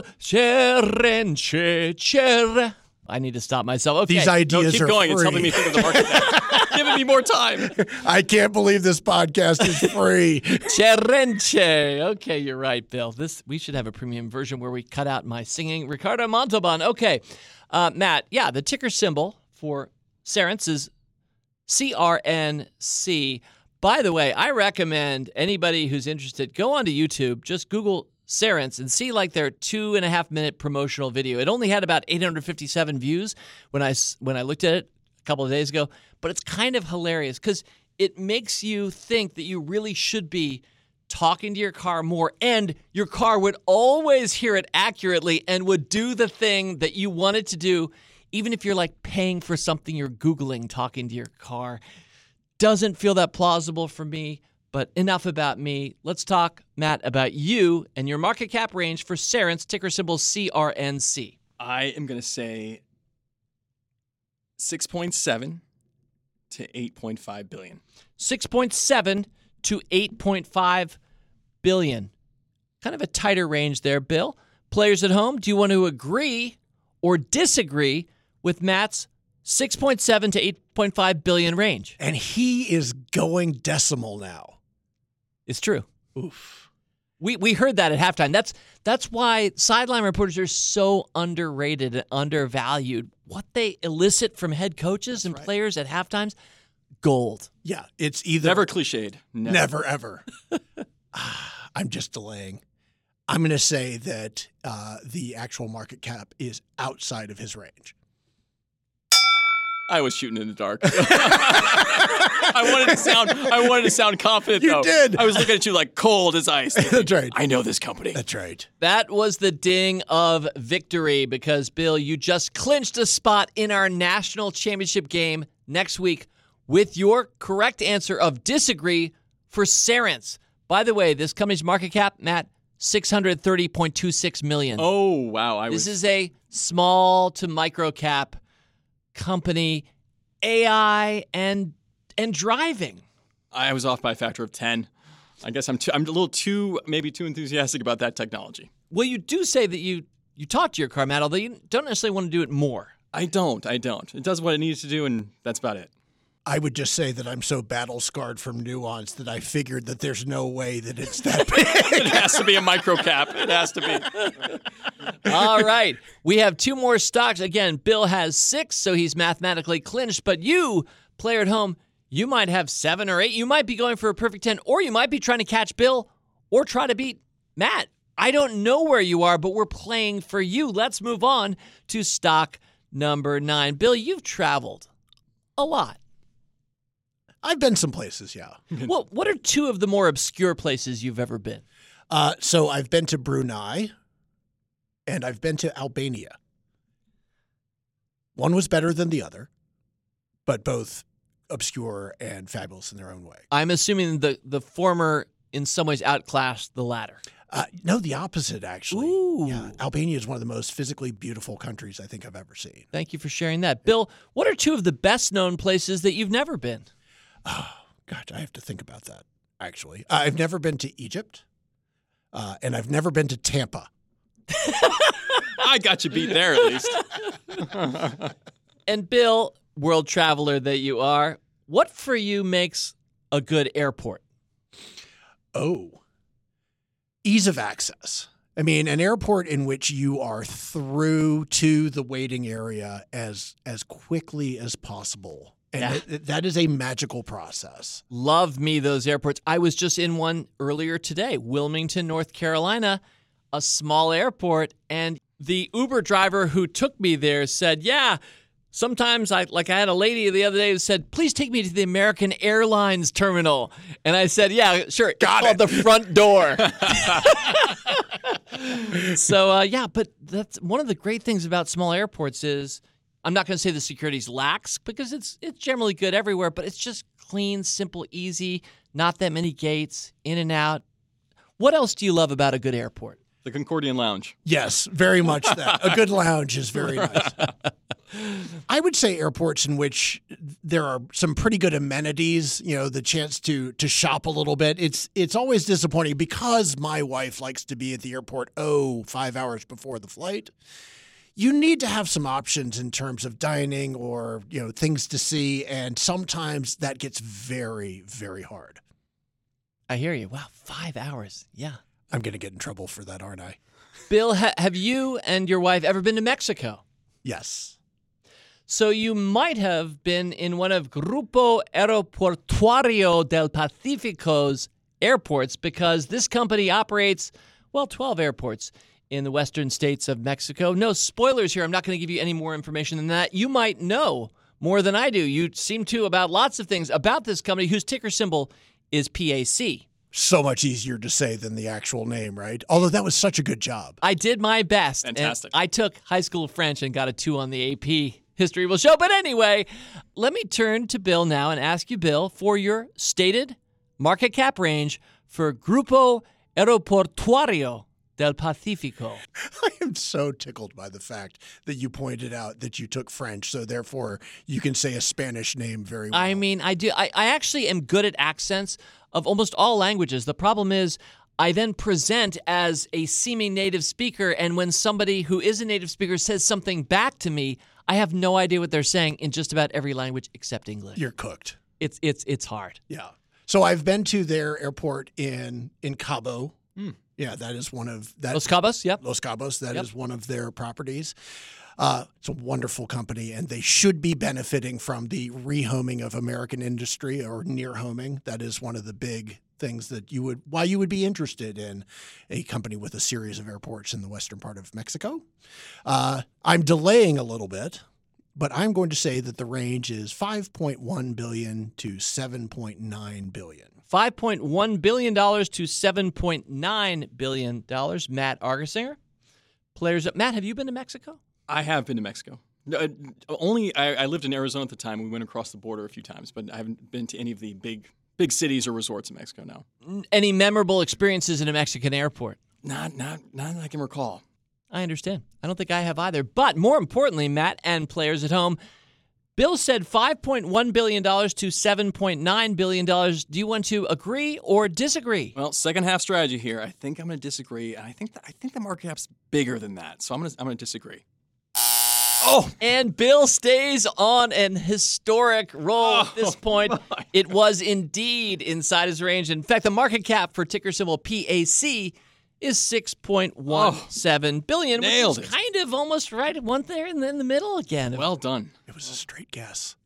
Cerence, Cer. I need to stop myself. Okay. These ideas no, keep are going. free. It's helping me think of the market now. Giving me more time. I can't believe this podcast is free. Cerence. Okay, you're right, Bill. This we should have a premium version where we cut out my singing Ricardo Montalban. Okay, uh, Matt. Yeah, the ticker symbol for Cerence is C R N C. By the way, I recommend anybody who's interested go onto YouTube. Just Google Cerence and see like their two and a half minute promotional video. It only had about eight hundred fifty-seven views when I when I looked at it a couple of days ago. But it's kind of hilarious because it makes you think that you really should be talking to your car more, and your car would always hear it accurately and would do the thing that you want it to do, even if you're like paying for something you're Googling talking to your car. Doesn't feel that plausible for me, but enough about me. Let's talk, Matt, about you and your market cap range for Cerence, ticker symbol C R N C. I am going to say six point seven to eight point five billion. six point seven to eight point five billion. Kind of a tighter range there, Bill. Players at home, do you want to agree or disagree with Matt's six point seven to eight point five billion range? And he is going decimal now. It's true. Oof. We we heard that at halftime. That's that's why sideline reporters are so underrated and undervalued. What they elicit from head coaches and right. players at halftimes, gold. Yeah, it's either Never cliched. Never, never ever. I'm just delaying. I'm going to say that uh, the actual market cap is outside of his range. I was shooting in the dark. I wanted to sound. I wanted to sound confident. You though. did. I was looking at you like cold as ice. That's right. I know this company. That's right. That was the ding of victory because, Bill, you just clinched a spot in our national championship game next week with your correct answer of disagree for Cerence. By the way, this company's market cap, Matt, six hundred thirty point two six million dollars. Oh wow! I This was. is a small to micro cap company, A I and and driving. I was off by a factor of ten. I guess I'm. Too, I'm a little too, maybe too enthusiastic about that technology. Well, you do say that you you talk to your car, Matt, although you don't necessarily want to do it more. I don't. I don't. It does what it needs to do, and that's about it. I would just say that I'm so battle scarred from Nuance that I figured that there's no way that it's that big. It has to be a micro cap. It has to be. All right. We have two more stocks. Again, Bill has six, so he's mathematically clinched. But you, player at home, you might have seven or eight. You might be going for a perfect ten, or you might be trying to catch Bill or try to beat Matt. I don't know where you are, but we're playing for you. Let's move on to stock number nine. Bill, you've traveled a lot. I've been some places, yeah. Well, what are two of the more obscure places you've ever been? Uh, so I've been to Brunei, and I've been to Albania. One was better than the other, but both obscure and fabulous in their own way. I'm assuming the, the former, in some ways, outclassed the latter. Uh, no, the opposite, actually. Ooh. Yeah, Albania is one of the most physically beautiful countries I think I've ever seen. Thank you for sharing that. Bill, what are two of the best-known places that you've never been? Oh, God, I have to think about that, actually. Uh, I've never been to Egypt, uh, and I've never been to Tampa. I got you beat there, at least. And Bill, world traveler that you are, what for you makes a good airport? Oh, ease of access. I mean, an airport in which you are through to the waiting area as as quickly as possible. And Yeah. it, that is a magical process. Love me those airports. I was just in one earlier today, Wilmington, North Carolina, a small airport, and the Uber driver who took me there said, yeah, sometimes I like I had a lady the other day who said, please take me to the American Airlines terminal. And I said, yeah, sure. Got it's called it. the front door. So, uh, yeah, but that's one of the great things about small airports is I'm not going to say the security's lax because it's it's generally good everywhere, but it's just clean, simple, easy, not that many gates, in and out. What else do you love about a good airport? The Concordian Lounge. Yes, very much that. A good lounge is very nice. I would say airports in which there are some pretty good amenities, you know, the chance to to shop a little bit. It's it's always disappointing because my wife likes to be at the airport, oh, five hours before the flight. You need to have some options in terms of dining or, you know, things to see. And sometimes that gets very, very hard. I hear you. Wow, five hours. Yeah. I'm going to get in trouble for that, aren't I? Bill, ha- have you and your wife ever been to Mexico? Yes. So you might have been in one of Grupo Aeroportuario del Pacifico's airports because this company operates, well, twelve airports in the western states of Mexico. No spoilers here. I'm not going to give you any more information than that. You might know more than I do. You seem to about lots of things about this company whose ticker symbol is P A C. So much easier to say than the actual name, right? Although that was such a good job. I did my best. and Fantastic. I took high school French and got a two on the A P History Will Show. But anyway, let me turn to Bill now and ask you, Bill, for your stated market cap range for Grupo Aeroportuario del Pacifico. I am so tickled by the fact that you pointed out that you took French, so therefore you can say a Spanish name very well. I mean, I do. I, I actually am good at accents of almost all languages. The problem is I then present as a seeming native speaker, and when somebody who is a native speaker says something back to me, I have no idea what they're saying in just about every language except English. You're cooked. It's it's it's hard. Yeah. So I've been to their airport in in Cabo. Yeah, that is one of that. Los Cabos, yep. Los Cabos. That is Yep. one of their properties. Uh, it's a wonderful company, and they should be benefiting from the rehoming of American industry or near homing. That is one of the big things that you would why you would be interested in a company with a series of airports in the western part of Mexico. Uh, I'm delaying a little bit, but I'm going to say that the range is five point one billion dollars to seven point nine billion dollars. five point one billion dollars to seven point nine billion dollars. Matt Argersinger, players. Matt, have you been to Mexico? I have been to Mexico. No, uh, only I, I lived in Arizona at the time. We went across the border a few times, but I haven't been to any of the big big cities or resorts in Mexico. No, N- Any memorable experiences in a Mexican airport? not not not that I can recall. I understand. I don't think I have either. But more importantly, Matt and players at home, Bill said five point one billion dollars to seven point nine billion dollars. Do you want to agree or disagree? Well, second half strategy here. I think I'm going to disagree. I think the, I think the market cap's bigger than that, so I'm going to I'm going to disagree. Oh, And Bill stays on an historic roll at this point. my. It was indeed inside his range. In fact, the market cap for ticker symbol P A C is six point one seven billion dollars, nailed which is it. kind of almost right at one there and then in the middle again. well done. It was a straight guess.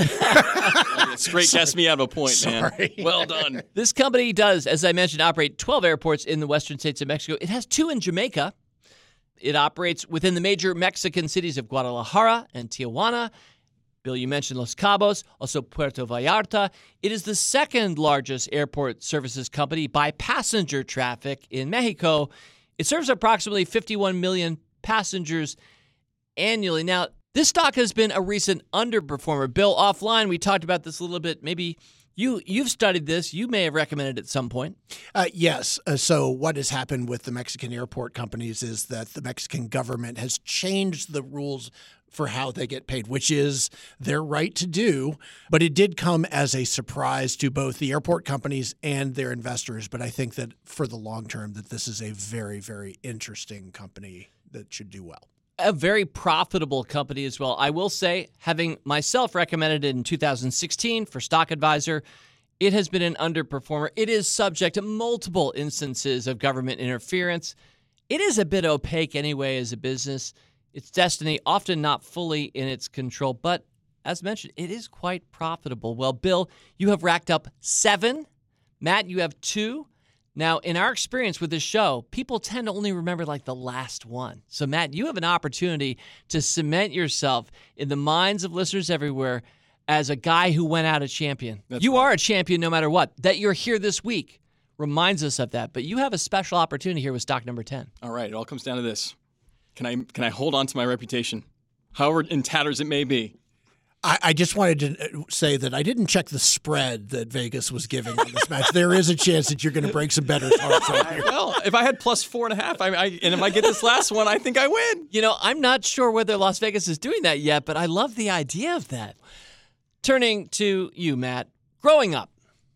Straight guessed me out of a point, man. Sorry. Well done. This company does, as I mentioned, operate twelve airports in the western states of Mexico. It has two in Jamaica. It operates within the major Mexican cities of Guadalajara and Tijuana. Bill, you mentioned Los Cabos, also Puerto Vallarta. It is the second largest airport services company by passenger traffic in Mexico. It serves approximately fifty-one million passengers annually. Now, this stock has been a recent underperformer. Bill, offline, we talked about this a little bit. Maybe you, you've studied this. You may have recommended it at some point. Uh, yes. Uh, so what has happened with the Mexican airport companies is that the Mexican government has changed the rules for how they get paid, which is their right to do. But it did come as a surprise to both the airport companies and their investors. But I think that for the long term, that this is a very, very interesting company that should do well. A very profitable company as well. I will say, having myself recommended it in two thousand sixteen for Stock Advisor, it has been an underperformer. It is subject to multiple instances of government interference. It is a bit opaque anyway as a business. Its destiny often not fully in its control, but as mentioned, it is quite profitable. Well, Bill, you have racked up seven. Matt, you have two. Now, in our experience with this show, people tend to only remember like the last one. So, Matt, you have an opportunity to cement yourself in the minds of listeners everywhere as a guy who went out a champion. That's you right. are a champion no matter what. That you're here this week reminds us of that. But you have a special opportunity here with stock number ten. All right, it all comes down to this. Can I can I hold on to my reputation, however in tatters it may be? I, I just wanted to say that I didn't check the spread that Vegas was giving on this match. There is a chance that you're going to break some better tarts out here. Well, if I had plus four and a half, I, I, and if I get this last one, I think I win. You know, I'm not sure whether Las Vegas is doing that yet, but I love the idea of that. Turning to you, Matt. Growing up,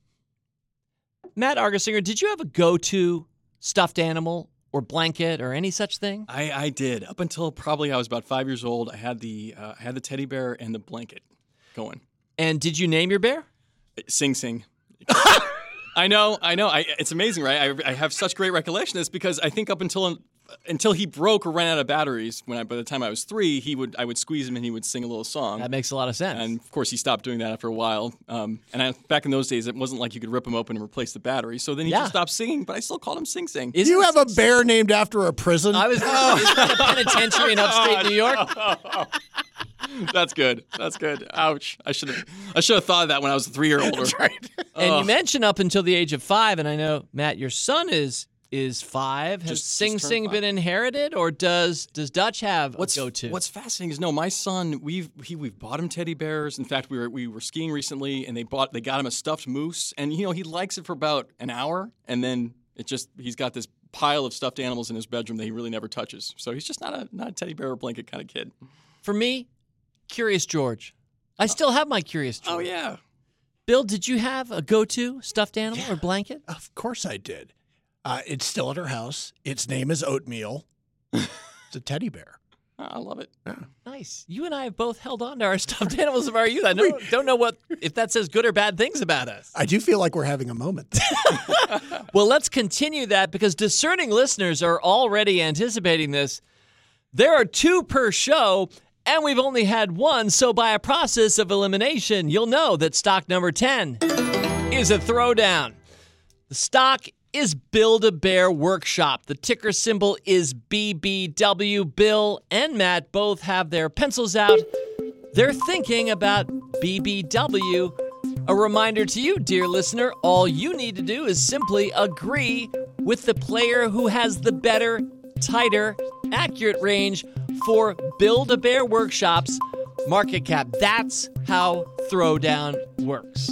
Matt Argersinger, did you have a go-to stuffed animal or blanket or any such thing? I, I did. Up until probably I was about five years old, I had the uh, I had the teddy bear and the blanket going. And did you name your bear? Sing Sing. I know, I know. I, it's amazing, right? I, I have such great recollection of this because I think up until until he broke or ran out of batteries, when I, by the time I was three, he would I would squeeze him and he would sing a little song. That makes a lot of sense. And of course, he stopped doing that after a while. Um, and I, back in those days, it wasn't like you could rip him open and replace the battery. So then he Yeah. just stopped singing, but I still called him Sing Sing. Isn't You this- have a bear named after a prison? I was. Isn't that a penitentiary in upstate New York? That's good. That's good. Ouch. I should have I should have thought of that when I was a three-year-old. That's right. And Ugh. you mentioned up until the age of five, and I know, Matt, your son is is five. Has Just- just Sing turned Sing five. been inherited, or does does Dutch have What's a go-to? What's fascinating is no, my son. We've he we've bought him teddy bears. In fact, we were we were skiing recently, and they bought they got him a stuffed moose, and you know he likes it for about an hour, and then it just he's got this pile of stuffed animals in his bedroom that he really never touches. So he's just not a not a teddy bear or blanket kind of kid. For me, Curious George. I still have my Curious George. Oh yeah. Bill, did you have a go-to stuffed animal or blanket? Of course I did. Uh, it's still at her house. Its name is Oatmeal. It's a teddy bear. I love it. Nice. You and I have both held on to our stuffed animals of our youth. I don't, don't know what if that says good or bad things about us. I do feel like we're having a moment. Well, let's continue that because discerning listeners are already anticipating this. There are two per show, and we've only had one, so by a process of elimination, you'll know that stock number ten is a throwdown. The stock is Build-A-Bear Workshop. The ticker symbol is B B W. Bill and Matt both have their pencils out. They're thinking about B B W. A reminder to you, dear listener, all you need to do is simply agree with the player who has the better, tighter, accurate range for Build-A-Bear Workshop's market cap. That's how Throwdown works.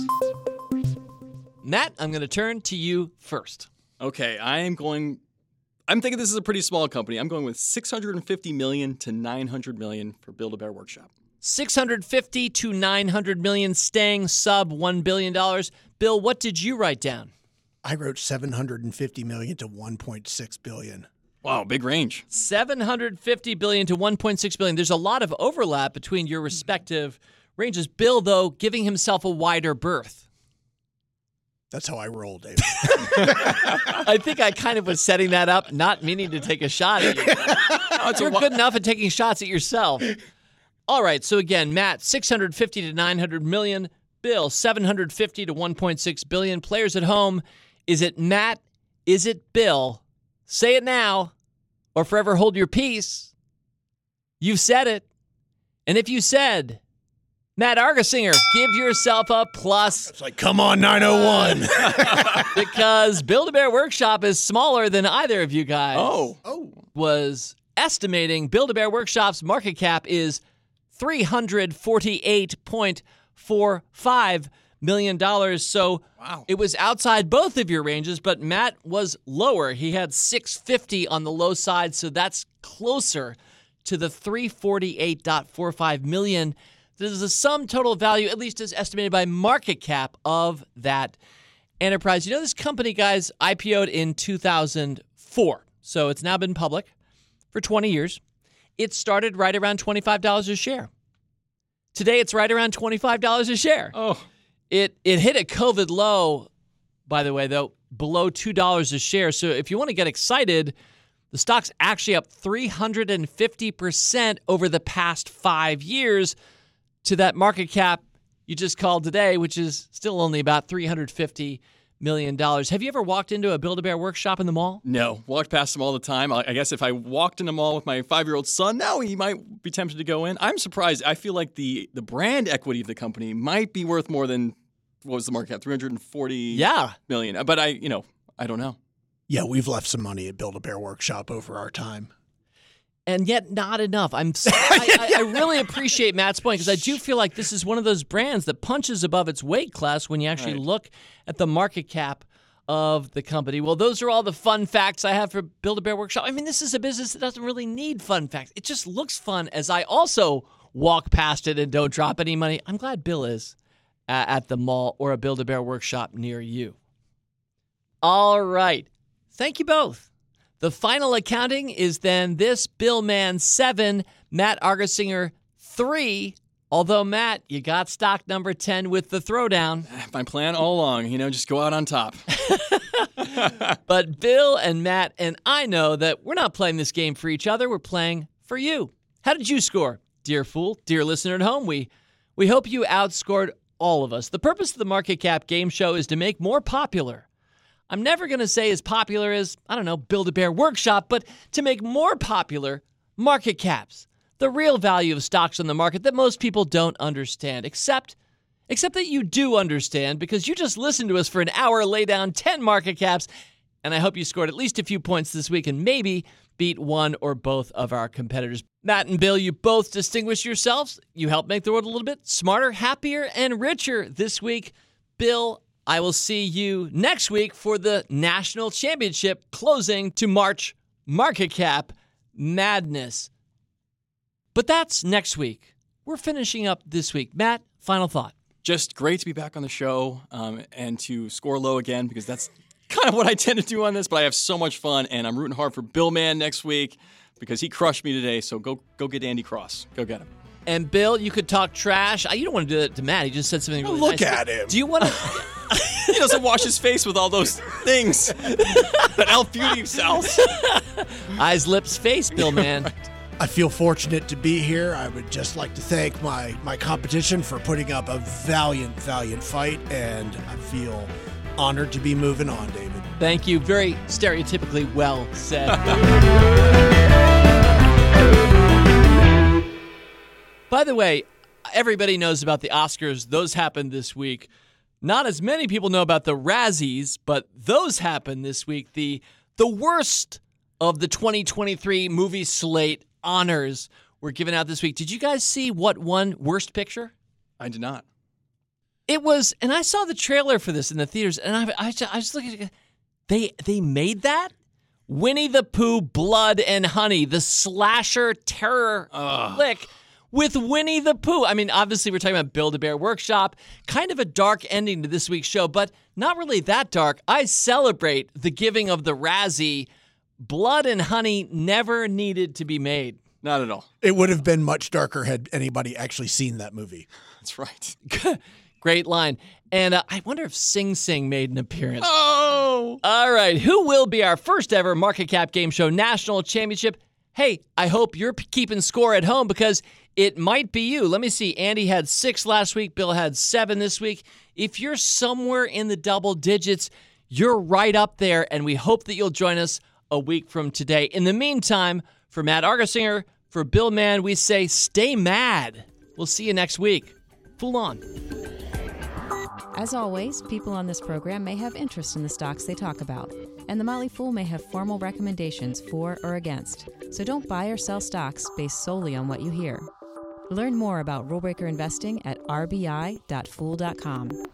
Matt, I'm going to turn to you first. Okay, I am going. I'm thinking this is a pretty small company. I'm going with six hundred fifty million to nine hundred million for Build-A-Bear Workshop. six hundred fifty to nine hundred million, staying sub one billion dollars. Bill, what did you write down? I wrote seven hundred fifty million to one point six billion. Wow, big range. seven hundred fifty billion to one point six billion. There's a lot of overlap between your respective ranges. Bill, though, giving himself a wider berth. That's how I roll, David. I think I kind of was setting that up, not meaning to take a shot at you. You're good enough at taking shots at yourself. All right, so again, Matt, six hundred fifty to nine hundred million. Bill, seven hundred fifty to one point six billion. Players at home, is it Matt? Is it Bill? Say it now, or forever hold your peace. You've said it. And if you said Matt Argersinger, give yourself a plus. It's like, come on, nine oh one. Because Build-A-Bear Workshop is smaller than either of you guys. Oh. Oh. Was estimating Build-A-Bear Workshop's market cap is three hundred forty-eight point four five million dollars. So Wow. it was outside both of your ranges, but Matt was lower. He had six fifty on the low side, so that's closer to the three hundred forty-eight point four five million dollars. This is the sum total value, at least as estimated by market cap, of that enterprise. You know, this company, guys, I P O'd in two thousand four, so it's now been public for twenty years. It started right around twenty-five dollars a share. Today, it's right around twenty-five dollars a share. Oh. It it hit a COVID low, by the way, though, below two dollars a share. So if you want to get excited, the stock's actually up three hundred fifty percent over the past five years to that market cap you just called today, which is still only about three hundred fifty million dollars. Have you ever walked into a Build-A-Bear Workshop in the mall? No, walked past them all the time. I I guess if I walked in the mall with my five-year-old son, now he might be tempted to go in. I'm surprised. I feel like the the brand equity of the company might be worth more than, what was the market cap? three hundred forty Yeah. million. But I, you know, I don't know. Yeah, we've left some money at Build-A-Bear Workshop over our time. And yet not enough. I'm. So, I, I, I really appreciate Matt's point, because I do feel like this is one of those brands that punches above its weight class when you actually Right. look at the market cap of the company. Well, those are all the fun facts I have for Build-A-Bear Workshop. I mean, this is a business that doesn't really need fun facts. It just looks fun as I also walk past it and don't drop any money. I'm glad Bill is uh, at the mall or a Build-A-Bear Workshop near you. All right. Thank you both. The final accounting is then this Bill Mann seven, Matt Argersinger three. Although, Matt, you got stock number ten with the throwdown. My plan all along, you know, just go out on top. But Bill and Matt and I know that we're not playing this game for each other. We're playing for you. How did you score, dear fool, dear listener at home? We, we hope you outscored all of us. The purpose of the Market Cap Game Show is to make more popular. I'm never going to say as popular as, I don't know, Build-A-Bear Workshop, but to make more popular market caps, the real value of stocks on the market that most people don't understand, except except that you do understand, because you just listened to us for an hour, lay down ten market caps, and I hope you scored at least a few points this week and maybe beat one or both of our competitors. Matt and Bill, you both distinguished yourselves. You helped make the world a little bit smarter, happier, and richer this week. Bill, I will see you next week for the National Championship closing to March Market Cap Madness. But that's next week. We're finishing up this week. Matt, final thought. Just great to be back on the show um, and to score low again, because that's kind of what I tend to do on this, but I have so much fun, and I'm rooting hard for Bill Mann next week because he crushed me today, so go go get Andy Cross. Go get him. And Bill, you could talk trash. You don't want to do that to Matt. He just said something really Look nice. at him. Do you want to... He doesn't wash his face with all those things that Elf Beauty sells. Eyes, lips, face, Bill Mann. Right. I feel fortunate to be here. I would just like to thank my, my competition for putting up a valiant, valiant fight, and I feel honored to be moving on, David. Thank you. Very stereotypically well said. By the way, everybody knows about the Oscars. Those happened this week. Not as many people know about the Razzies, but those happened this week. The the worst of the twenty twenty-three movie slate honors were given out this week. Did you guys see what won Worst Picture? I did not. It was, and I saw the trailer for this in the theaters, and I, I, I just looked at it. They, they made that? Winnie the Pooh, Blood and Honey, the slasher terror Ugh. flick with Winnie the Pooh. I mean, obviously, we're talking about Build-A-Bear Workshop. Kind of a dark ending to this week's show, but not really that dark. I celebrate the giving of the Razzie. Blood and Honey never needed to be made. Not at all. It would have been much darker had anybody actually seen that movie. That's right. Great line. And uh, I wonder if Sing Sing made an appearance. Oh! All right, who will be our first ever Market Cap Game Show National Championship? Hey, I hope you're p- keeping score at home, because it might be you. Let me see. Andy had six last week. Bill had seven this week. If you're somewhere in the double digits, you're right up there, and we hope that you'll join us a week from today. In the meantime, for Matt Argersinger, for Bill Mann, we say stay mad. We'll see you next week. Fool on. As always, people on this program may have interest in the stocks they talk about, and the Motley Fool may have formal recommendations for or against, so don't buy or sell stocks based solely on what you hear. Learn more about rule breaker investing at r b i dot fool dot com.